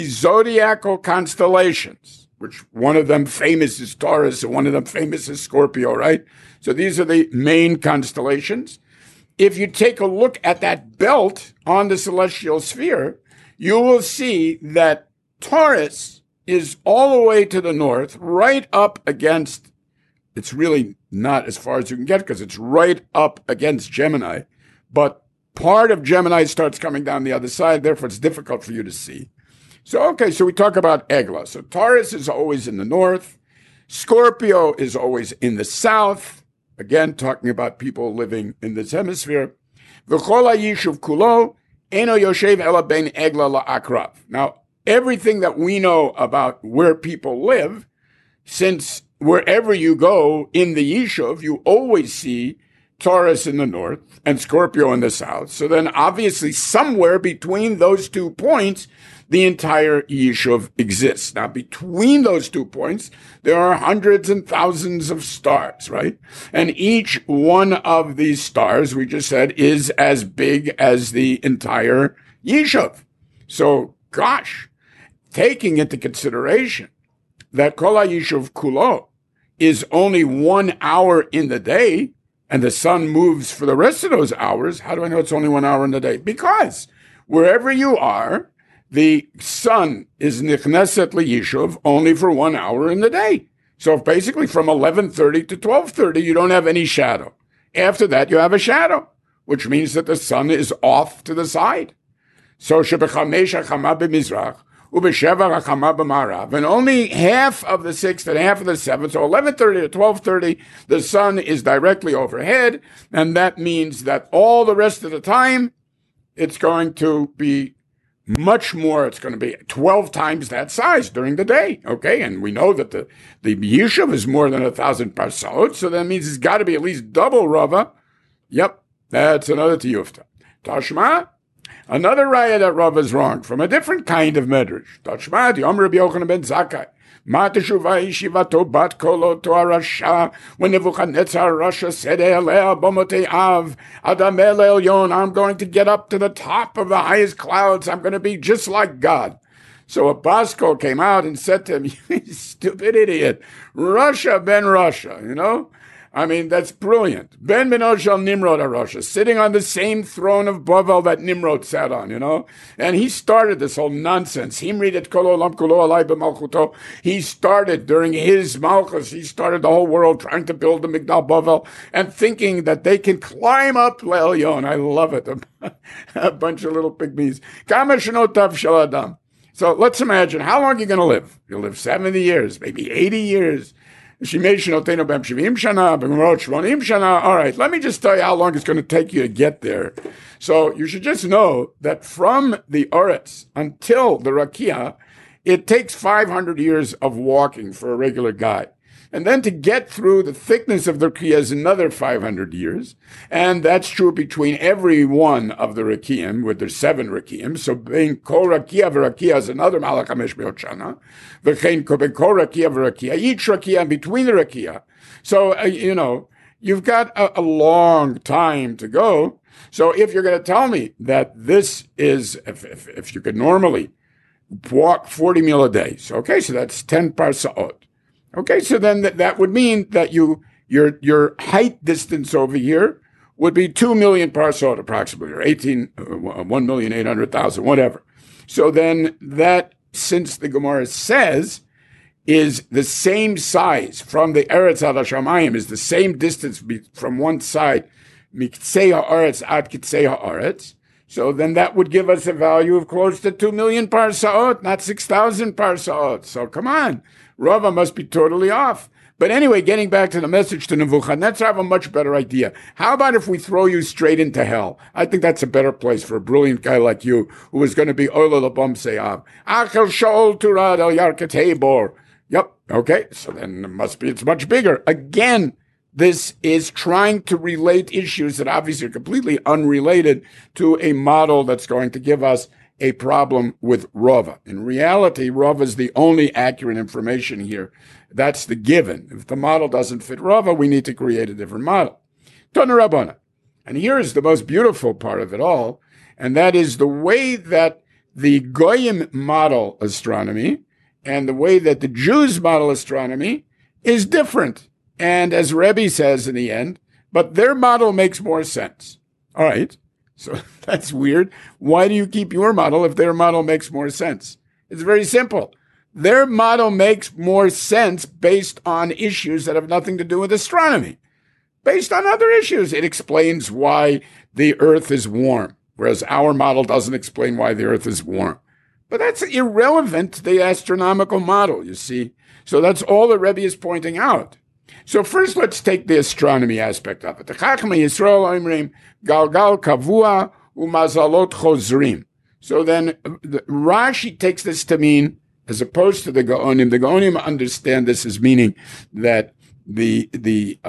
zodiacal constellations, which one of them famous is Taurus and one of them famous is Scorpio, right? So these are the main constellations. If you take a look at that belt on the celestial sphere, you will see that Taurus is all the way to the north, right up against, it's really not as far as you can get because it's right up against Gemini, but part of Gemini starts coming down the other side, therefore it's difficult for you to see. So, okay, so we talk about Egla. So Taurus is always in the north. Scorpio is always in the south. Again, talking about people living in this hemisphere. V'chol ha'yishuv kulo eno yoshev ela ben Egla la'akrav. Now, everything that we know about where people live, since wherever you go in the Yishuv, you always see Taurus in the north and Scorpio in the south. So then obviously somewhere between those 2 points, the entire Yishuv exists. Now, between those 2 points, there are hundreds and thousands of stars, right? And each one of these stars, we just said, is as big as the entire Yishuv. So, gosh, taking into consideration that Kol HaYishuv Kulo is only 1 hour in the day, and the sun moves for the rest of those hours, how do I know it's only 1 hour in the day? Because wherever you are, the sun is nichneset liyishuv only for 1 hour in the day. So basically from 11:30 to 12:30, you don't have any shadow. After that, you have a shadow, which means that the sun is off to the side. So shebechamesh hachama b'mizrach ubesheva hachama b'marav, and only half of the 6th and half of the 7th, so 11:30 to 12:30, the sun is directly overhead, and that means that all the rest of the time, it's going to be much more. It's going to be 12 times that size during the day. Okay. And we know that the Yishuv is more than 1,000 parsot. So that means it's got to be at least double Rava. Yep. That's another tiyufta. Tashma, another raya that Rava is wrong from a different kind of medrash. Tashma, the Omer Rabbi Yochanan ben Zakkai. Ma teshuva yeshivato bat kolo to Rasha. When Nebuchadnezzar Rasha said, Elea bomotei av adam el elyon, I'm going to get up to the top of the highest clouds. I'm going to be just like God. So a Basco came out and said to him, you stupid idiot, Rasha ben Rasha, you know? I mean, that's brilliant. Ben Benoshel Nimrod Rasha, sitting on the same throne of Bavel that Nimrod sat on, you know? And he started this whole nonsense. He started during his Malchus, he started the whole world trying to build the Migdal Bavel and thinking that they can climb up Le'elyon. I love it. A bunch of little pygmies. Kama shenotav shel adam. So let's imagine, how long are you going to live? You'll live 70 years, maybe 80 years. All right, let me just tell you how long it's going to take you to get there. So you should just know that from the Oretz until the Rakia, it takes 500 years of walking for a regular guy. And then to get through the thickness of the Rakia is another 500 years. And that's true between every one of the Rakiim, where there's 7 Rakiim. So being Kol Rakia v'Rakia is another Malach HaMesh Me'ot Shana. V'chein Kol Rakia v'Rakia. Each Rakia and between the Rakia. So, you've got a long time to go. So if you're going to tell me that this is, if you could normally walk 40 mil a day, so that's 10 parsaot. Okay, so then that would mean that your height distance over here would be 2 million parsot approximately, or 1,800,000, whatever. So then that, since the Gemara says, is the same size from the Eretz ad Hashamayim, is the same distance from one side, Miktsei ha'aretz ad Kitsei ha'aretz. So then that would give us a value of close to 2 million parsaot, not 6,000 parsaot. So come on. Rava must be totally off. But anyway, getting back to the message to Nebuchadnezzar, I have a much better idea. How about if we throw you straight into hell? I think that's a better place for a brilliant guy like you, who is going to be Ola Labam Seyav. Achel Shaol Turad El Yarket Hebor. Yep, Okay, so then it must be it's much bigger. Again, this is trying to relate issues that obviously are completely unrelated to a model that's going to give us a problem with Rova. In reality, Rova is the only accurate information here. That's the given. If the model doesn't fit Rova, we need to create a different model. Tana Rabbana. And here is the most beautiful part of it all, and that is the way that the Goyim model astronomy and the way that the Jews model astronomy is different. And as Rebbe says in the end, but their model makes more sense. All right. So that's weird. Why do you keep your model if their model makes more sense? It's very simple. Their model makes more sense based on issues that have nothing to do with astronomy. Based on other issues, it explains why the Earth is warm, whereas our model doesn't explain why the Earth is warm. But that's irrelevant to the astronomical model, you see. So that's all the Rebbe is pointing out. So first, let's take the astronomy aspect of it. The Chachmei Yisrael Omrim Galgal Kavua Umazalot Chozrim. So then Rashi takes this to mean, as opposed to the Gaonim understand this as meaning that the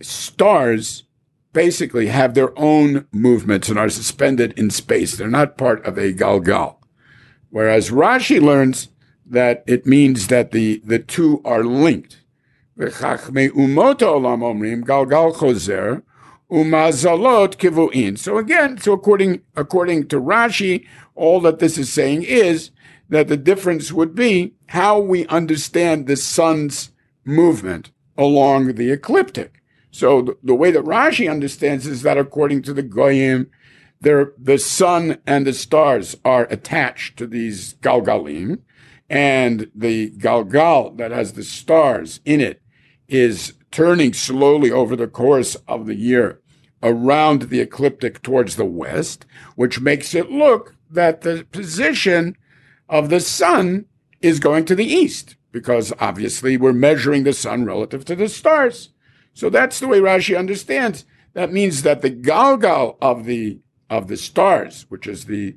stars basically have their own movements and are suspended in space. They're not part of a Galgal. Whereas Rashi learns that it means that the two are linked. V'chachmei umoto olam omrim galgal chozer umazalot kivuin. So again, according to Rashi, all that this is saying is that the difference would be how we understand the sun's movement along the ecliptic. So the way that Rashi understands is that according to the Goyim, the sun and the stars are attached to these galgalim, and the galgal that has the stars in it is turning slowly over the course of the year around the ecliptic towards the west, which makes it look that the position of the sun is going to the east, because obviously we're measuring the sun relative to the stars. So that's the way Rashi understands. That means that the galgal of the stars, which is the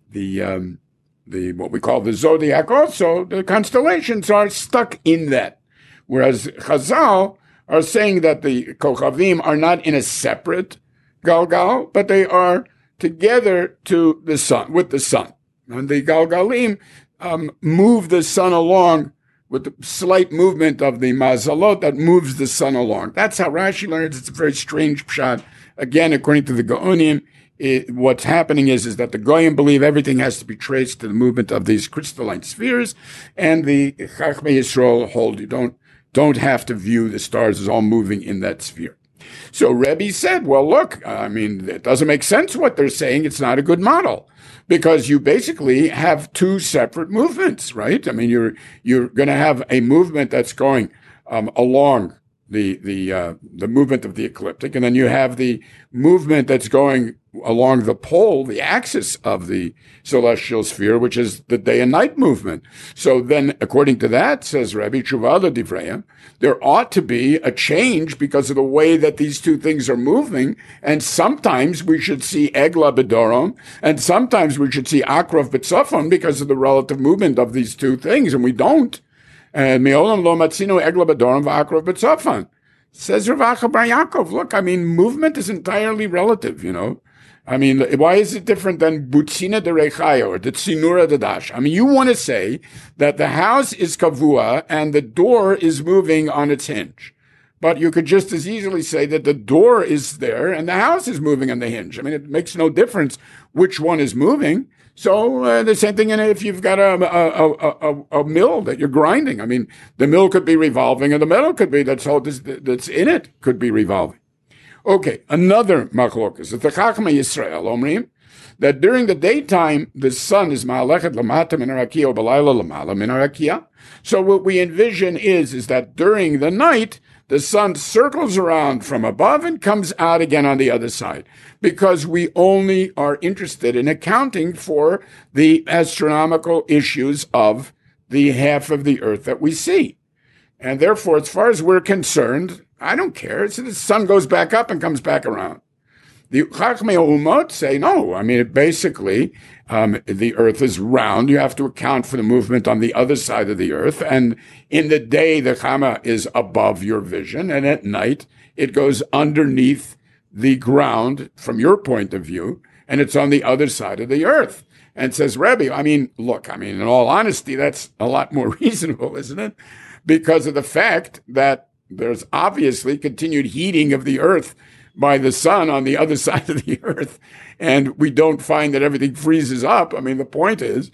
what we call the zodiac, also the constellations are stuck in that. Whereas Chazal are saying that the Kochavim are not in a separate Galgal, but they are together to the sun, with the sun. And the Galgalim move the sun along with the slight movement of the Mazalot that moves the sun along. That's how Rashi learns. It's a very strange pshat. Again, according to the Gaonim, what's happening is that the Goyim believe everything has to be traced to the movement of these crystalline spheres, and the Chachmei Yisrael hold you don't have to view the stars as all moving in that sphere. So Rebbe said, well, look, I mean, it doesn't make sense what they're saying. It's not a good model because you basically have two separate movements, right? I mean, you're going to have a movement that's going along the movement of the ecliptic, and then you have the movement that's going along the pole, the axis of the celestial sphere, which is the day and night movement. So then, according to that, says Rabbi Tshuva Divrei, there ought to be a change because of the way that these two things are moving. And sometimes we should see Egla Bedorom, and sometimes we should see Akrav Betzafon because of the relative movement of these two things, and we don't. And Me'olam lo matzino Egla Bedorom v'Akrav Betzafon. Says Rav Acha Bar Yaakov, look, I mean, movement is entirely relative, you know. I mean, why is it different than Butzina de Rechayo or the Tzinura de Dash? I mean, you want to say that the house is kavua and the door is moving on its hinge. But you could just as easily say that the door is there and the house is moving on the hinge. I mean, it makes no difference which one is moving. So the same thing if you've got a mill that you're grinding. I mean, the mill could be revolving and the metal could be, that's in it could be revolving. Okay, another machlokas. The Chachmei Yisrael omrim that during the daytime the sun is ma'alechet lamata min harakia u'balayla lamala min harakia. So what we envision is that during the night the sun circles around from above and comes out again on the other side, because we only are interested in accounting for the astronomical issues of the half of the earth that we see. And therefore, as far as we're concerned, I don't care. The sun goes back up and comes back around. The Chachmei Umot say no. I mean, basically, the earth is round. You have to account for the movement on the other side of the earth. And in the day, the Chama is above your vision. And at night, it goes underneath the ground from your point of view. And it's on the other side of the earth. And says, Rebbe, look, in all honesty, that's a lot more reasonable, isn't it? Because of the fact that there's obviously continued heating of the earth by the sun on the other side of the earth. And we don't find that everything freezes up. The point is,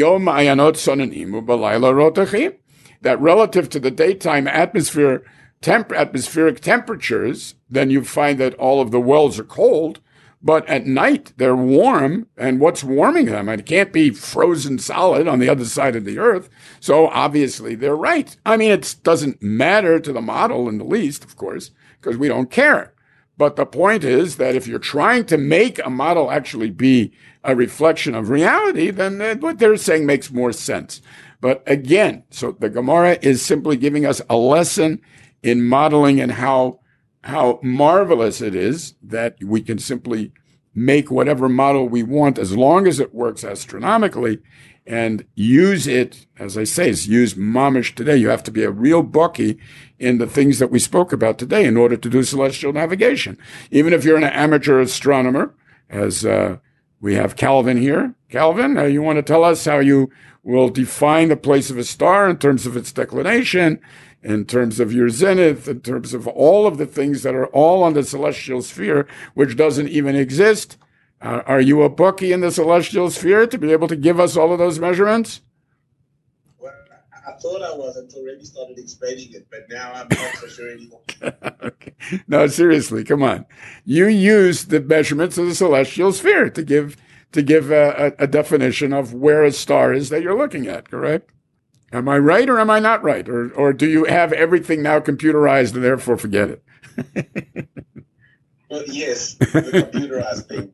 that relative to the daytime atmospheric temperatures, then you find that all of the wells are cold. But at night, they're warm, and what's warming them? It can't be frozen solid on the other side of the earth. So obviously, they're right. It doesn't matter to the model in the least, of course, because we don't care. But the point is that if you're trying to make a model actually be a reflection of reality, then what they're saying makes more sense. But again, so the Gemara is simply giving us a lesson in modeling and how marvelous it is that we can simply make whatever model we want as long as it works astronomically and use it, as I say, is use mamish today. You have to be a real bucky in the things that we spoke about today in order to do celestial navigation. Even if you're an amateur astronomer, as we have Calvin here. Calvin, you want to tell us how you will define the place of a star in terms of its declination, in terms of your zenith, in terms of all of the things that are all on the celestial sphere, which doesn't even exist. Are you a bookie in the celestial sphere to be able to give us all of those measurements? Well, I thought I was until Rebbe started explaining it, but now I'm not so sure anymore. Okay. No, seriously, come on. You use the measurements of the celestial sphere to give a definition of where a star is that you're looking at, correct? Am I right or am I not right? Or do you have everything now computerized and therefore forget it? Well, yes, the computerized thing.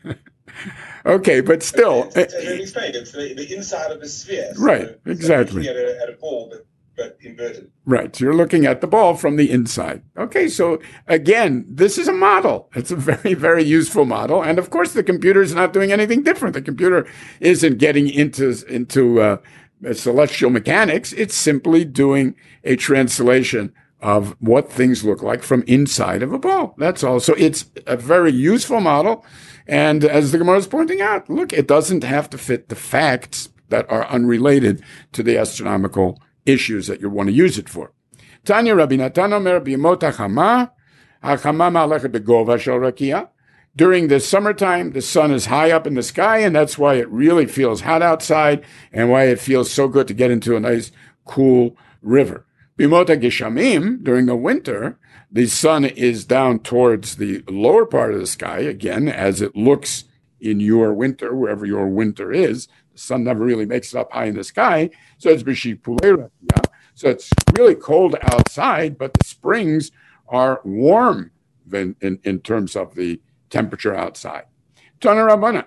Okay, but still. As I explained, it's the inside of the sphere. Right, exactly. So at a ball, but inverted. Right, so you're looking at the ball from the inside. Okay, so again, this is a model. It's a very, very useful model. And of course, the computer is not doing anything different. The computer isn't getting into celestial mechanics. It's simply doing a translation of what things look like from inside of a ball. That's all. So it's a very useful model. And as the Gemara is pointing out, look, it doesn't have to fit the facts that are unrelated to the astronomical issues that you want to use it for. Tanya Rabbi Natan Omer b'yemot hachama ma'alechet begova shel rakia. During the summertime, the sun is high up in the sky, and that's why it really feels hot outside and why it feels so good to get into a nice, cool river. Bimota Geshamim, during the winter, the sun is down towards the lower part of the sky, again, as it looks in your winter, wherever your winter is. The sun never really makes it up high in the sky, so it's B'shipulei Rakia. So it's really cold outside, but the springs are warm in terms of the temperature outside. Tana Rabbana.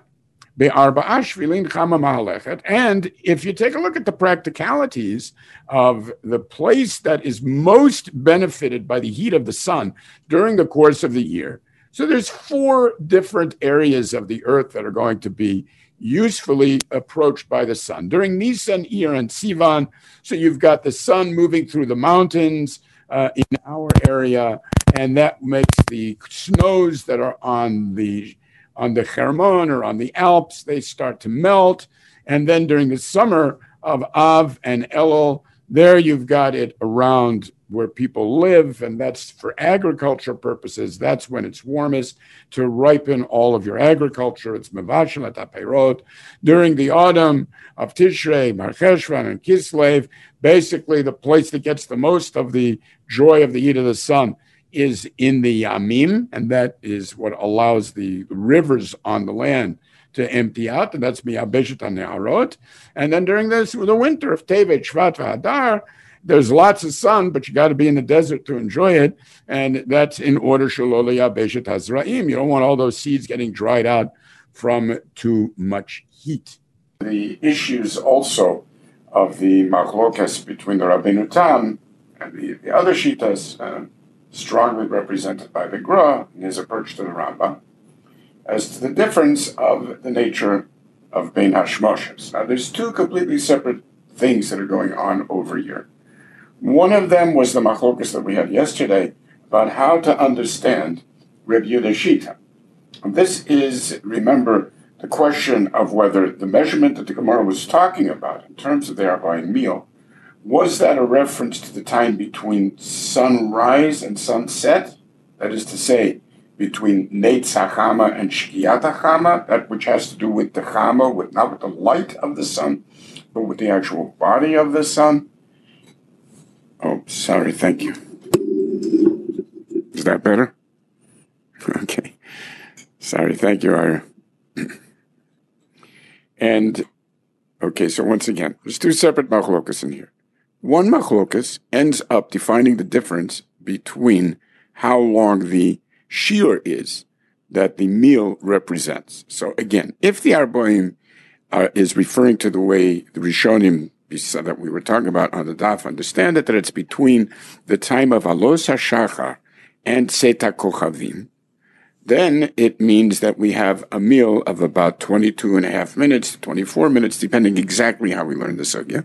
And if you take a look at the practicalities of the place that is most benefited by the heat of the sun during the course of the year, so there's 4 different areas of the earth that are going to be usefully approached by the sun. During Nisan, Iyar, and Sivan, so you've got the sun moving through the mountains in our area, and that makes the snows that are on the Hermon or on the Alps, they start to melt. And then during the summer of Av and Elul, there you've got it around where people live, and that's for agriculture purposes. That's when it's warmest to ripen all of your agriculture. It's Mevashel Taperot. During the autumn of Tishrei, Mar Cheshvan, and Kislev, basically the place that gets the most of the joy of the heat of the sun is in the Yamim, and that is what allows the rivers on the land to empty out, and that's Miyabeshet HaNeharot. And then during the winter of Tevet, Shvat, Hadar, there's lots of sun, but you got to be in the desert to enjoy it, and that's in order Shelo Liyabeshet HaZra'im. You don't want all those seeds getting dried out from too much heat. The issues also of the machlokas between the Rabbeinu Tam and the other Shitas, strongly represented by the Gra in his approach to the Rambam, as to the difference of the nature of Bein Hashmoshes. Now, there's two completely separate things that are going on over here. One of them was the machlokas that we had yesterday about how to understand Reb Yehuda Shita. And this is, remember, the question of whether the measurement that the Gemara was talking about in terms of the Arba'im meal, was that a reference to the time between sunrise and sunset? That is to say, between Neitz HaChama and Shkiat HaChama, that which has to do with the Chama, not with the light of the sun, but with the actual body of the sun. Oh, sorry, thank you. Is that better? Okay. Sorry, thank you, Ira. And, okay, so once again, there's two separate machlokas in here. One machlokas ends up defining the difference between how long the shiur is that the meal represents. So again, if the Arboim is referring to the way the Rishonim that we were talking about on the daf, understand it, that it's between the time of Alos HaShachar and Seta Kochavim, then it means that we have a meal of about 22 and a half minutes, 24 minutes, depending exactly how we learn the sugya.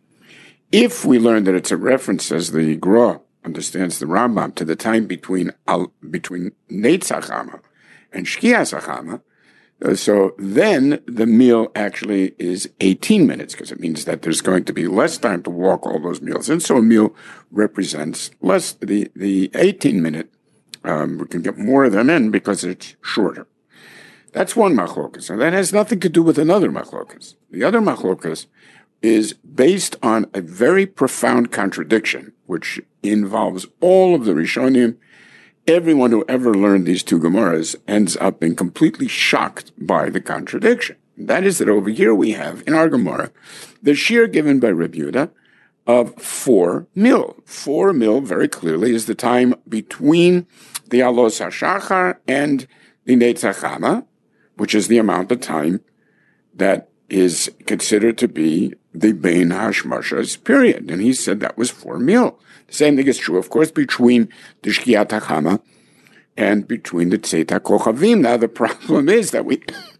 If we learn that it's a reference, as the Gra understands the Rambam, to the time between Neitz HaChama and Shkias HaChama, so then the meal actually is 18 minutes, because it means that there's going to be less time to walk all those meals in. So a meal represents less, the 18-minute, we can get more of them in because it's shorter. That's one machlokas, and that has nothing to do with another machlokas. The other machlokas is based on a very profound contradiction, which involves all of the Rishonim. Everyone who ever learned these two Gemaras ends up being completely shocked by the contradiction. That is that over here we have, in our Gemara, the shiur given by Reb Yehuda of 4 mil. 4 mil, very clearly, is the time between the Alos HaShachar and the Neitz HaChama, which is the amount of time that is considered to be the Bein Hashmashas period. And he said that was 4 mil. The same thing is true, of course, between the Shkiat HaChama and between the Tzeit HaKochavim. Now, the problem is that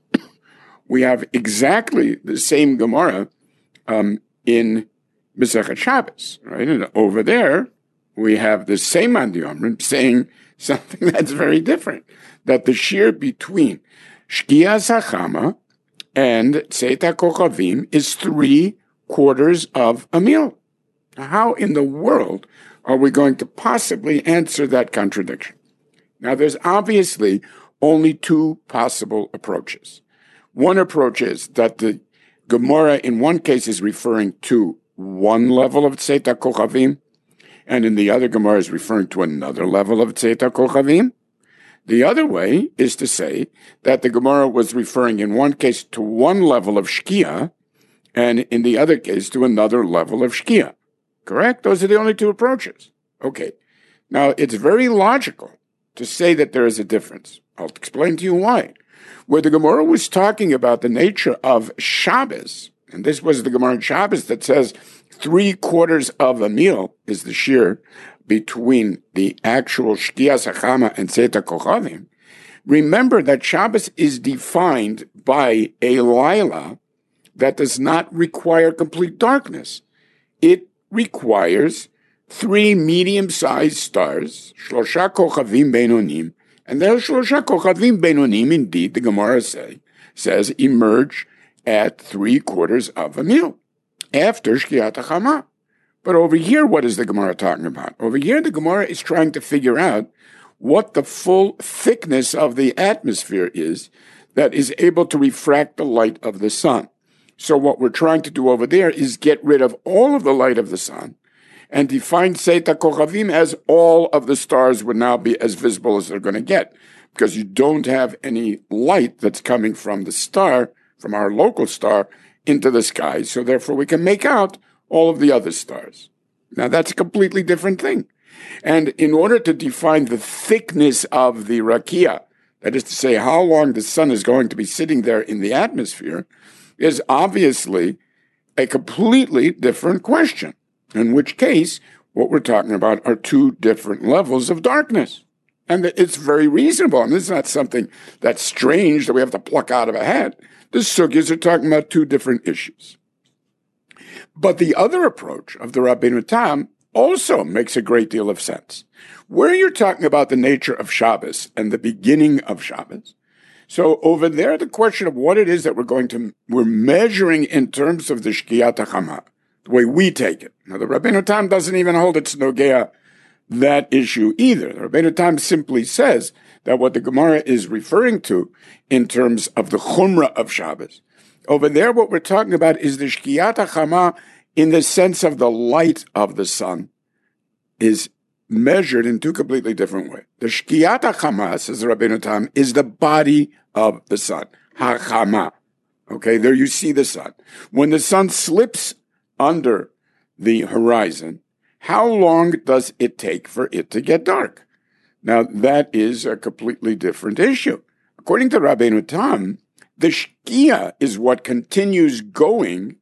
we have exactly the same Gemara in Masechet Shabbos, right? And over there, we have the same Andi saying something that's very different, that the shiur between Shkias HaChama and Tzeit HaKochavim is 3/4 of a meal. How in the world are we going to possibly answer that contradiction? Now, there's obviously only two possible approaches. One approach is that the Gemara in one case is referring to one level of Tzeit HaKochavim, and in the other Gemara is referring to another level of Tzeit HaKochavim. The other way is to say that the Gemara was referring in one case to one level of Shkia, and in the other case to another level of Shkia. Correct? Those are the only two approaches. Okay. Now, it's very logical to say that there is a difference. I'll explain to you why. Where the Gemara was talking about the nature of Shabbos, and this was the Gemara in Shabbos that says 3/4 of a meal is the shiur between the actual Shkias HaChama and Tzeit HaKochavim. Remember that Shabbos is defined by a Laila that does not require complete darkness. It requires 3 medium-sized stars, Shlosha Kochavim Beinonim, and those Shlosha Kochavim Beinonim, indeed, the Gemara says, emerge at 3/4 of a meal, after Shkiat HaChama. But over here, what is the Gemara talking about? Over here, the Gemara is trying to figure out what the full thickness of the atmosphere is that is able to refract the light of the sun. So what we're trying to do over there is get rid of all of the light of the sun and define Tzeit HaKochavim as all of the stars would now be as visible as they're going to get, because you don't have any light that's coming from the star, from our local star, into the sky. So therefore we can make out all of the other stars. Now that's a completely different thing. And in order to define the thickness of the rakia, that is to say how long the sun is going to be sitting there in the atmosphere, is obviously a completely different question, in which case what we're talking about are 2 different levels of darkness. And it's very reasonable. And this is not something that's strange that we have to pluck out of a hat. The sugyas are talking about two different issues. But the other approach of the Rabbeinu Tam also makes a great deal of sense. Where you're talking about the nature of Shabbos and the beginning of Shabbos, so over there, the question of what it is that we're measuring in terms of the Shkiyat HaChama, the way we take it. Now, the Rabbeinu Tam doesn't even hold its Nogea that issue either. The Rabbeinu Tam simply says that what the Gemara is referring to in terms of the Chumrah of Shabbos, over there, what we're talking about is the Shkiyat HaChama in the sense of the light of the sun is measured in two completely different ways. The Shkiyat HaChama, says the Rabbeinu Tam, is the body of the sun. HaChama. Okay, there you see the sun. When the sun slips under the horizon, how long does it take for it to get dark? Now, that is a completely different issue. According to Rabbeinu Tam, the Shkia is what continues going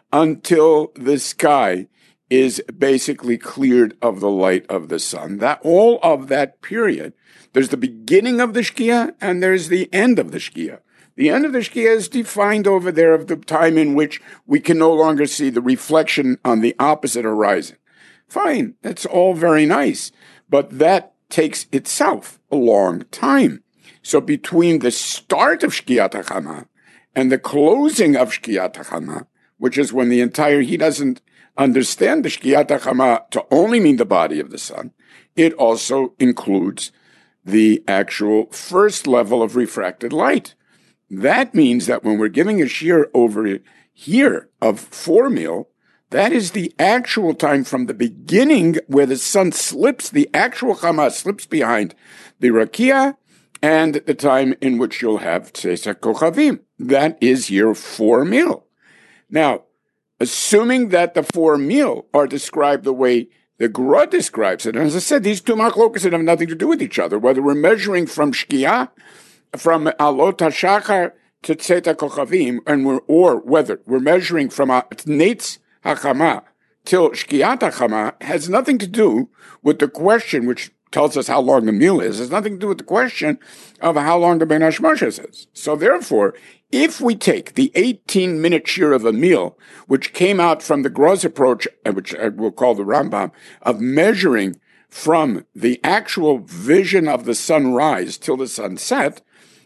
until the sky is basically cleared of the light of the sun. That all of that period, there's the beginning of the Shkia and there's the end of the Shkia. The end of the Shkia is defined over there of the time in which we can no longer see the reflection on the opposite horizon. Fine, that's all very nice, but that takes itself a long time. So between the start of Shkiyat HaChama and the closing of Shkiyat HaChama, which is when he doesn't understand the Shkiyat HaChama to only mean the body of the sun, it also includes the actual first level of refracted light. That means that when we're giving a shear over here of 4 mil, that is the actual time from the beginning where the sun slips, the actual Chama slips behind the Rakia, and the time in which you'll have Tzeis HaKochavim. That is here 4 mil. Now, assuming that the 4 mil are described the way the Gra describes it, and as I said, these two machlokas have nothing to do with each other, whether we're measuring from Shkia, from Alot HaShachar to Tzeis HaKochavim, or whether we're measuring from Netz HaChama till Shkiyat HaChama, has nothing to do with the question, which tells us how long the meal is. It has nothing to do with the question of how long the Ben Hashmashas is. So therefore, if we take the 18-minute shear of a meal, which came out from the Gross approach, which I will call the Rambam, of measuring from the actual vision of the sunrise till the sunset,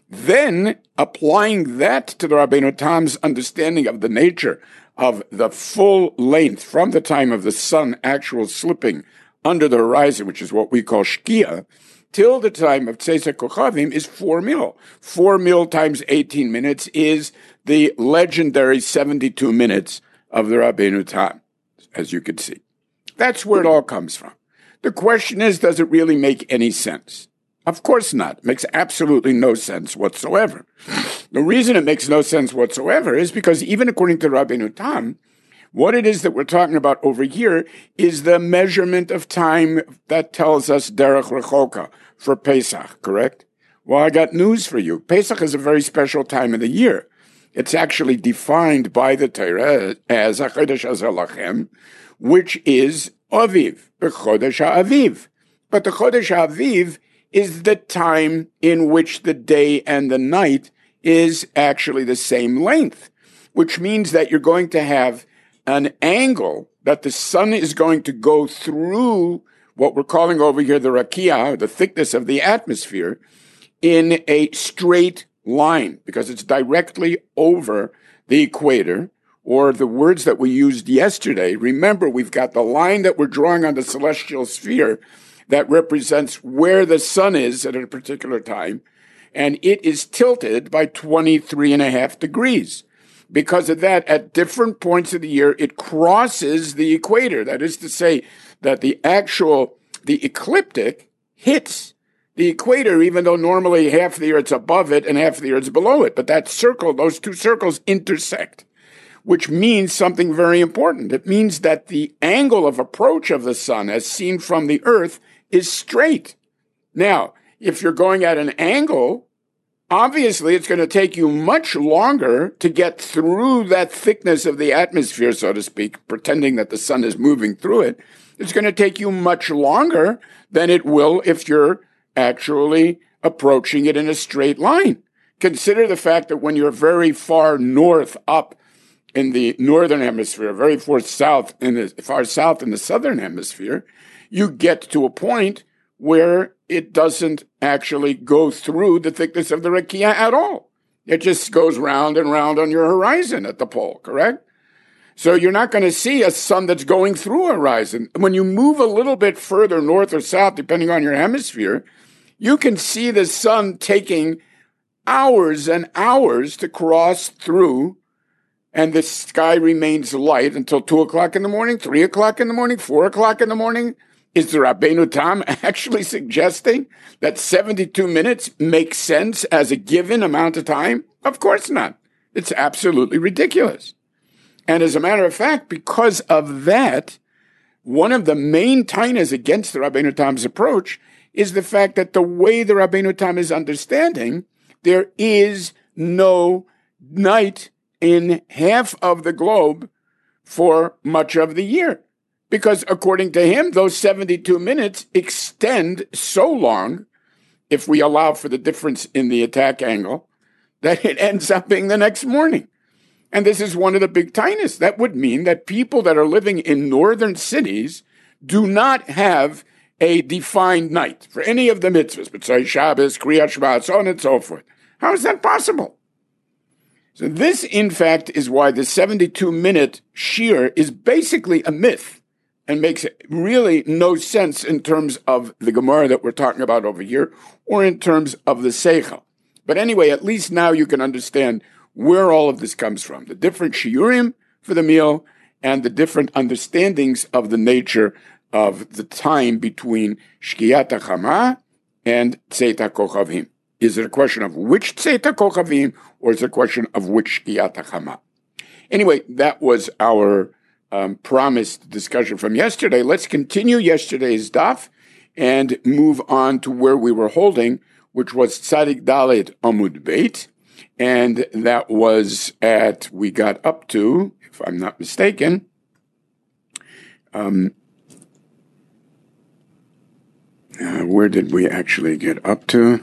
then applying that to the Rabbeinu Tam's understanding of the nature of the full length from the time of the sun actual slipping under the horizon, which is what we call Shkia, till the time of Tzeis HaKochavim is 4 mil. 4 mil times 18 minutes is the legendary 72 minutes of the Rabbeinu Tam, as you can see. That's where it all comes from. The question is, does it really make any sense? Of course not. It makes absolutely no sense whatsoever. The reason it makes no sense whatsoever is because even according to Rabbeinu Tam, what it is that we're talking about over here is the measurement of time that tells us Derech Rechoka for Pesach, correct? Well, I got news for you. Pesach is a very special time of the year. It's actually defined by the Torah as HaChodesh Hazeh Lachem, which is Aviv, the Chodesh HaAviv. But the Chodesh HaAviv is the time in which the day and the night is actually the same length, which means that you're going to have an angle that the sun is going to go through what we're calling over here the rakia, the thickness of the atmosphere, in a straight line, because it's directly over the equator, or the words that we used yesterday. Remember, we've got the line that we're drawing on the celestial sphere that represents where the sun is at a particular time, and it is tilted by 23.5 degrees. Because of that, at different points of the year, it crosses the equator. That is to say that the ecliptic hits the equator, even though normally half of the year it's above it and half of the year it's below it. But that circle, those two circles intersect, which means something very important. It means that the angle of approach of the sun, as seen from the earth, is straight. Now, if you're going at an angle, obviously, it's going to take you much longer to get through that thickness of the atmosphere, so to speak, pretending that the sun is moving through it. It's going to take you much longer than it will if you're actually approaching it in a straight line. Consider the fact that when you're very far north up in the northern hemisphere, very far south in the southern hemisphere, you get to a point where it doesn't actually go through the thickness of the rakia at all. It just goes round and round on your horizon at the pole, correct? So you're not going to see a sun that's going through a horizon. When you move a little bit further north or south, depending on your hemisphere, you can see the sun taking hours and hours to cross through, and the sky remains light until 2 o'clock in the morning, 3 o'clock in the morning, 4 o'clock in the morning. Is the Rabbeinu Tam actually suggesting that 72 minutes makes sense as a given amount of time? Of course not. It's absolutely ridiculous. And as a matter of fact, because of that, one of the main tainas against the Rabbeinu Tam's approach is the fact that the way the Rabbeinu Tam is understanding, there is no night in half of the globe for much of the year. Because according to him, those 72 minutes extend so long, if we allow for the difference in the attack angle, that it ends up being the next morning. And this is one of the big tainas. That would mean that people that are living in northern cities do not have a defined night for any of the mitzvahs, B'tzai Shabbos, Kriyat Shema, so on and so forth. How is that possible? So this, in fact, is why the 72-minute shir is basically a myth and makes really no sense in terms of the Gemara that we're talking about over here or in terms of the Seichel. But anyway, at least now you can understand where all of this comes from, the different shiurim for the meal and the different understandings of the nature of the time between Shkiyat HaChama and Tzeit HaKochavim. Is it a question of which Tzeit HaKochavim or is it a question of which Shkiyat HaChama? Anyway, that was our promised discussion from yesterday. Let's continue yesterday's daf and move on to where we were holding, which was Tzadik Dalet Amud Beit. And that was we got up to, if I'm not mistaken, where did we actually get up to?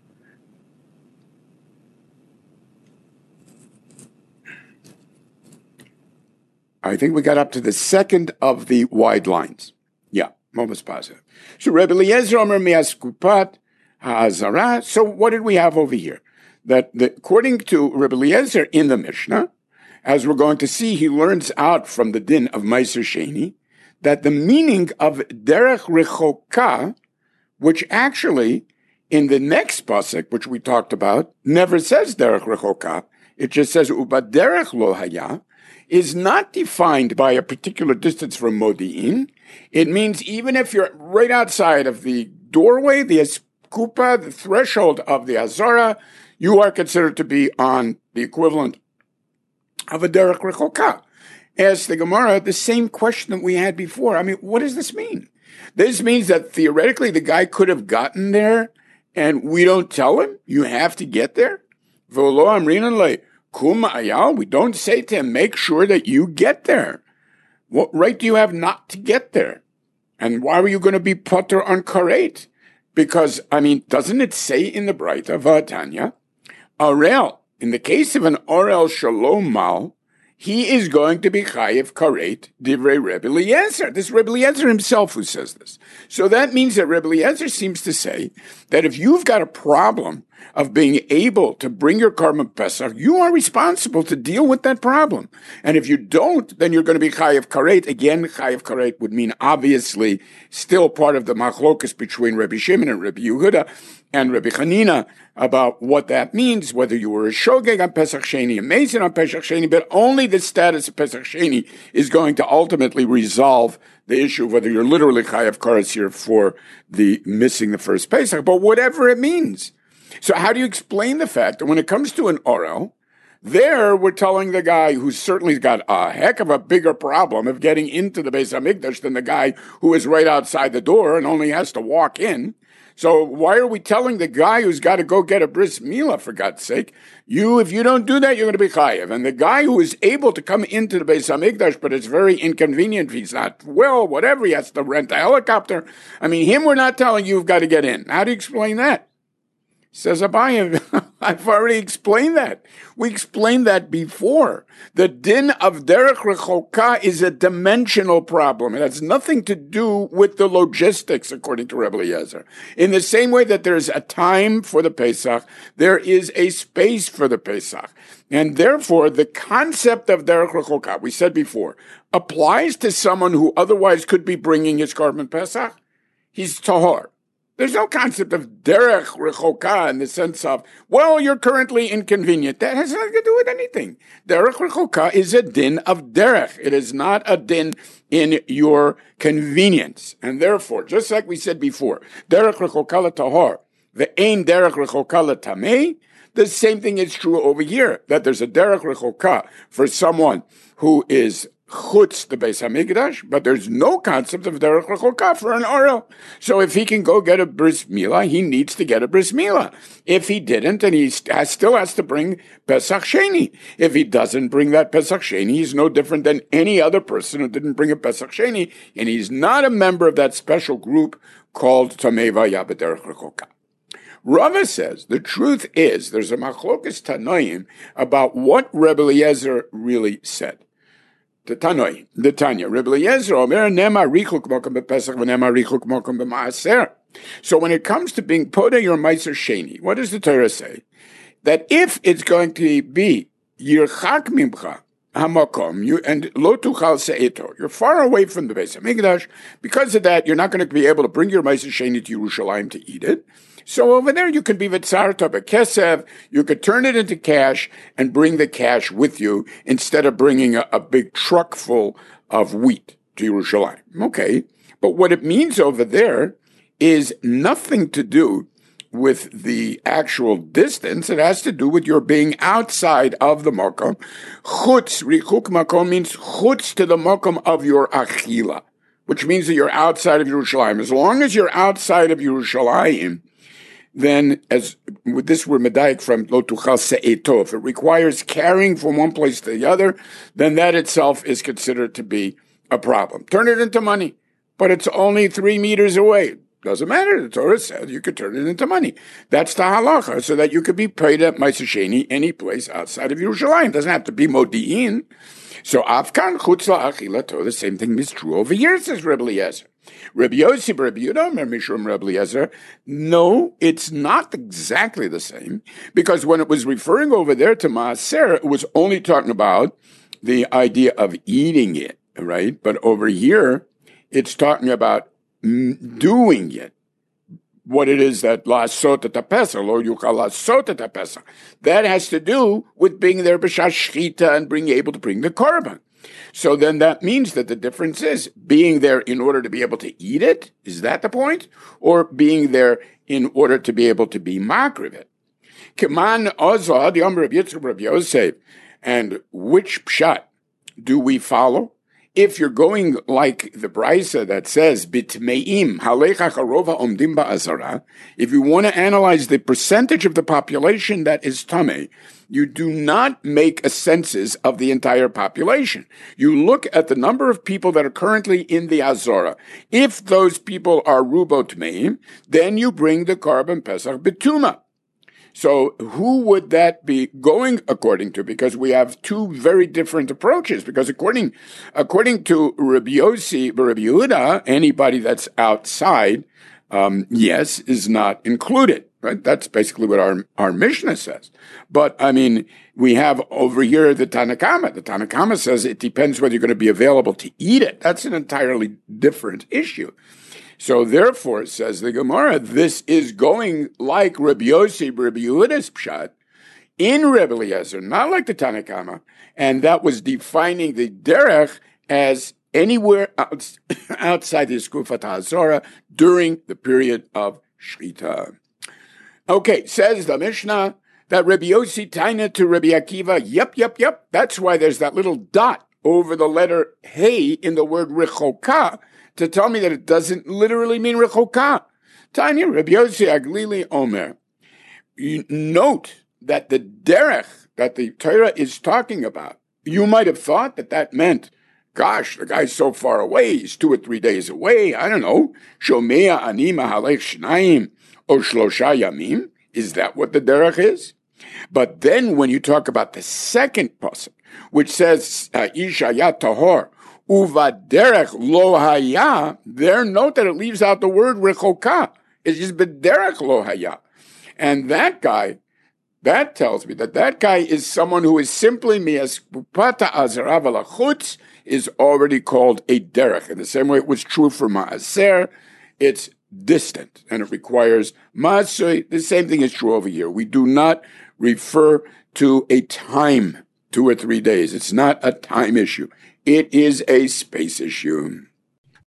I think we got up to the second of the wide lines. Yeah, almost positive. So Rebbe Eliezer Omer Miaskupat Ha'azara. So what did we have over here? That according to Rebbe Eliezer in the Mishnah, as we're going to see, he learns out from the din of Meiser Sheni that the meaning of Derech Rechoka, which actually in the next pasuk, which we talked about, never says Derech Rechoka. It just says Uba Derech Lo Haya, is not defined by a particular distance from Modi'in. It means even if you're right outside of the doorway, the eskupa, the threshold of the Azara, you are considered to be on the equivalent of a derech rechoka. Ask the Gemara the same question that we had before. I mean, what does this mean? This means that theoretically the guy could have gotten there and we don't tell him you have to get there? V'lo amrinan le kum ayal. We don't say to him, make sure that you get there. What right do you have not to get there? And why were you going to be potter on karet? Because, I mean, doesn't it say in the Braita V'atanya, Arel, in the case of an Orel Shalom Mal, he is going to be Chayev Karet Divrei Rebbe Eliezer. This Rebbe Eliezer himself who says this. So that means that Rebbe Eliezer seems to say that if you've got a problem of being able to bring your Karban Pesach, you are responsible to deal with that problem. And if you don't, then you're going to be Chayev Karet. Again, Chayev Karet would mean obviously still part of the machlokas between Rebbe Shimon and Rebbe Yehuda and Rebbe Chanina about what that means, whether you were a shogeg on Pesach Sheni, a mason on Pesach Sheni, but only the status of Pesach Sheni is going to ultimately resolve the issue of whether you're literally Chayav Karetz here for the missing the first Pesach, but whatever it means. So how do you explain the fact that when it comes to an Orel, there we're telling the guy who's certainly got a heck of a bigger problem of getting into the Beis HaMikdash than the guy who is right outside the door and only has to walk in. So why are we telling the guy who's got to go get a bris milah, for God's sake? If you don't do that, you're going to be chayev. And the guy who is able to come into the Beis Hamikdash, but it's very inconvenient, he's not well, whatever, he has to rent a helicopter. I mean, him we're not telling you've got to get in. How do you explain that? Says Abaye, I've already explained that. We explained that before. The din of derech rechoka is a dimensional problem. It has nothing to do with the logistics, according to Rebbe Eliezer. In the same way that there's a time for the Pesach, there is a space for the Pesach. And therefore, the concept of derech rechoka, we said before, applies to someone who otherwise could be bringing his korban Pesach. He's tahor. There's no concept of derech rechoka in the sense of, well, you're currently inconvenient. That has nothing to do with anything. Derech rechoka is a din of derech. It is not a din in your convenience. And therefore, just like we said before, derech rechoka l'tahor, ve'ein derech rechoka l'tamei, the same thing is true over here, that there's a derech rechoka for someone who is chutz the Beis Hamikdash, but there's no concept of derech rechoka for an orel. So if he can go get a bris milah, he needs to get a bris milah. If he didn't, and he still has to bring Pesach Sheni. If he doesn't bring that Pesach Sheni, he's no different than any other person who didn't bring a Pesach Sheni, and he's not a member of that special group called Tamei Vaya b'derech rechoka. Rava says the truth is there's a machlokas tanoim about what Rebbe Eliezer really said. The Tanya, Rebbe Eliezer, Omer nema richuk mokum bepesach v'nema richuk mokum b'maaser. So when it comes to being poda your meiser sheni, what does the Torah say? That if it's going to be yirchak mimcha hamakom, and lo tuchal se'eto, you're far away from the Beis Hamikdash. Because of that, you're not going to be able to bring your meiser sheni to Yerushalayim to eat it. So over there, you can be v'tzarta b'kesev, you could turn it into cash and bring the cash with you instead of bringing a big truck full of wheat to Yerushalayim. Okay, but what it means over there is nothing to do with the actual distance. It has to do with your being outside of the makom. Chutz, richuk makom means chutz to the makom of your achila, which means that you're outside of Yerushalayim. As long as you're outside of Yerushalayim, then, as with this we're medayik from lo tuchal se'eto, if it requires carrying from one place to the other, then that itself is considered to be a problem. Turn it into money, but it's only 3 meters away. Doesn't matter. The Torah says you could turn it into money. That's the halacha, so that you could be paid at Meiser Sheni any place outside of Yerushalayim. It doesn't have to be Modi'in. So Afkan chutz la'achila, the same thing is true over here, says Rebbe Eliezer. Rabbi Yossi, Rabbi Yehuda, Mishum, Rabbi Eliezer. No, it's not exactly the same, because when it was referring over there to Maaser, it was only talking about the idea of eating it, right? But over here, it's talking about doing it. What it is that la'asot et ha'pesach, lo yuchal la'asot et ha'pesach. That has to do with being there b'shas shchita and being able to bring the korban. So then that means that the difference is being there in order to be able to eat it. Is that the point? Or being there in order to be able to be makriv it? Keman ozad yom Reb Yitzchak Reb Yosef. And which pshat do we follow? If you're going like the brisa that says bitmeim halecha charova omdim ba'azara, if you want to analyze the percentage of the population that is tamei, you do not make a census of the entire population. You look at the number of people that are currently in the Azora. If those people are rubo tmeim, then you bring the korban pesach betuma. So who would that be going according to? Because we have two very different approaches. Because according to Rabbi Yossi, Rabbi Yehuda, anybody that's outside, yes, is not included. Right? That's basically what our Mishnah says. But I mean, we have over here the Tanna Kama. The Tanna Kama says it depends whether you're going to be available to eat it. That's an entirely different issue. So therefore, says the Gemara, this is going like Rabbi Yossi, Rabbi Yehuda's pshat in Rebbe Eliezer, not like the Tanna Kama, and that was defining the derech as anywhere outside the Eskufat HaZorah during the period of Shechita. Okay, says the Mishnah that Rabbi Yossi taina to Rabbi Akiva, yep. That's why there's that little dot over the letter Hey in the word Rechoka, to tell me that it doesn't literally mean Rechoka. Tanya Rabbi Yossi Aglili Omer. You note that the derech that the Torah is talking about, you might have thought that meant, gosh, the guy's so far away, he's 2 or 3 days away, I don't know, Shomea ani mahalech shnayim or shlosha yamim, is that what the derech is? But then when you talk about the second pasuk, which says, Ishayat tahor, uva derech lo haya, there note that it leaves out the word rechoka. It's just b'derech lo haya. And that guy, that tells me that guy is someone who is simply mi'aspupata azara v'lachutz, is already called a derech. In the same way it was true for ma'aser, it's distant, and it requires ma'aseh. The same thing is true over here. We do not refer to a time, 2 or 3 days. It's not a time issue. It is a space issue.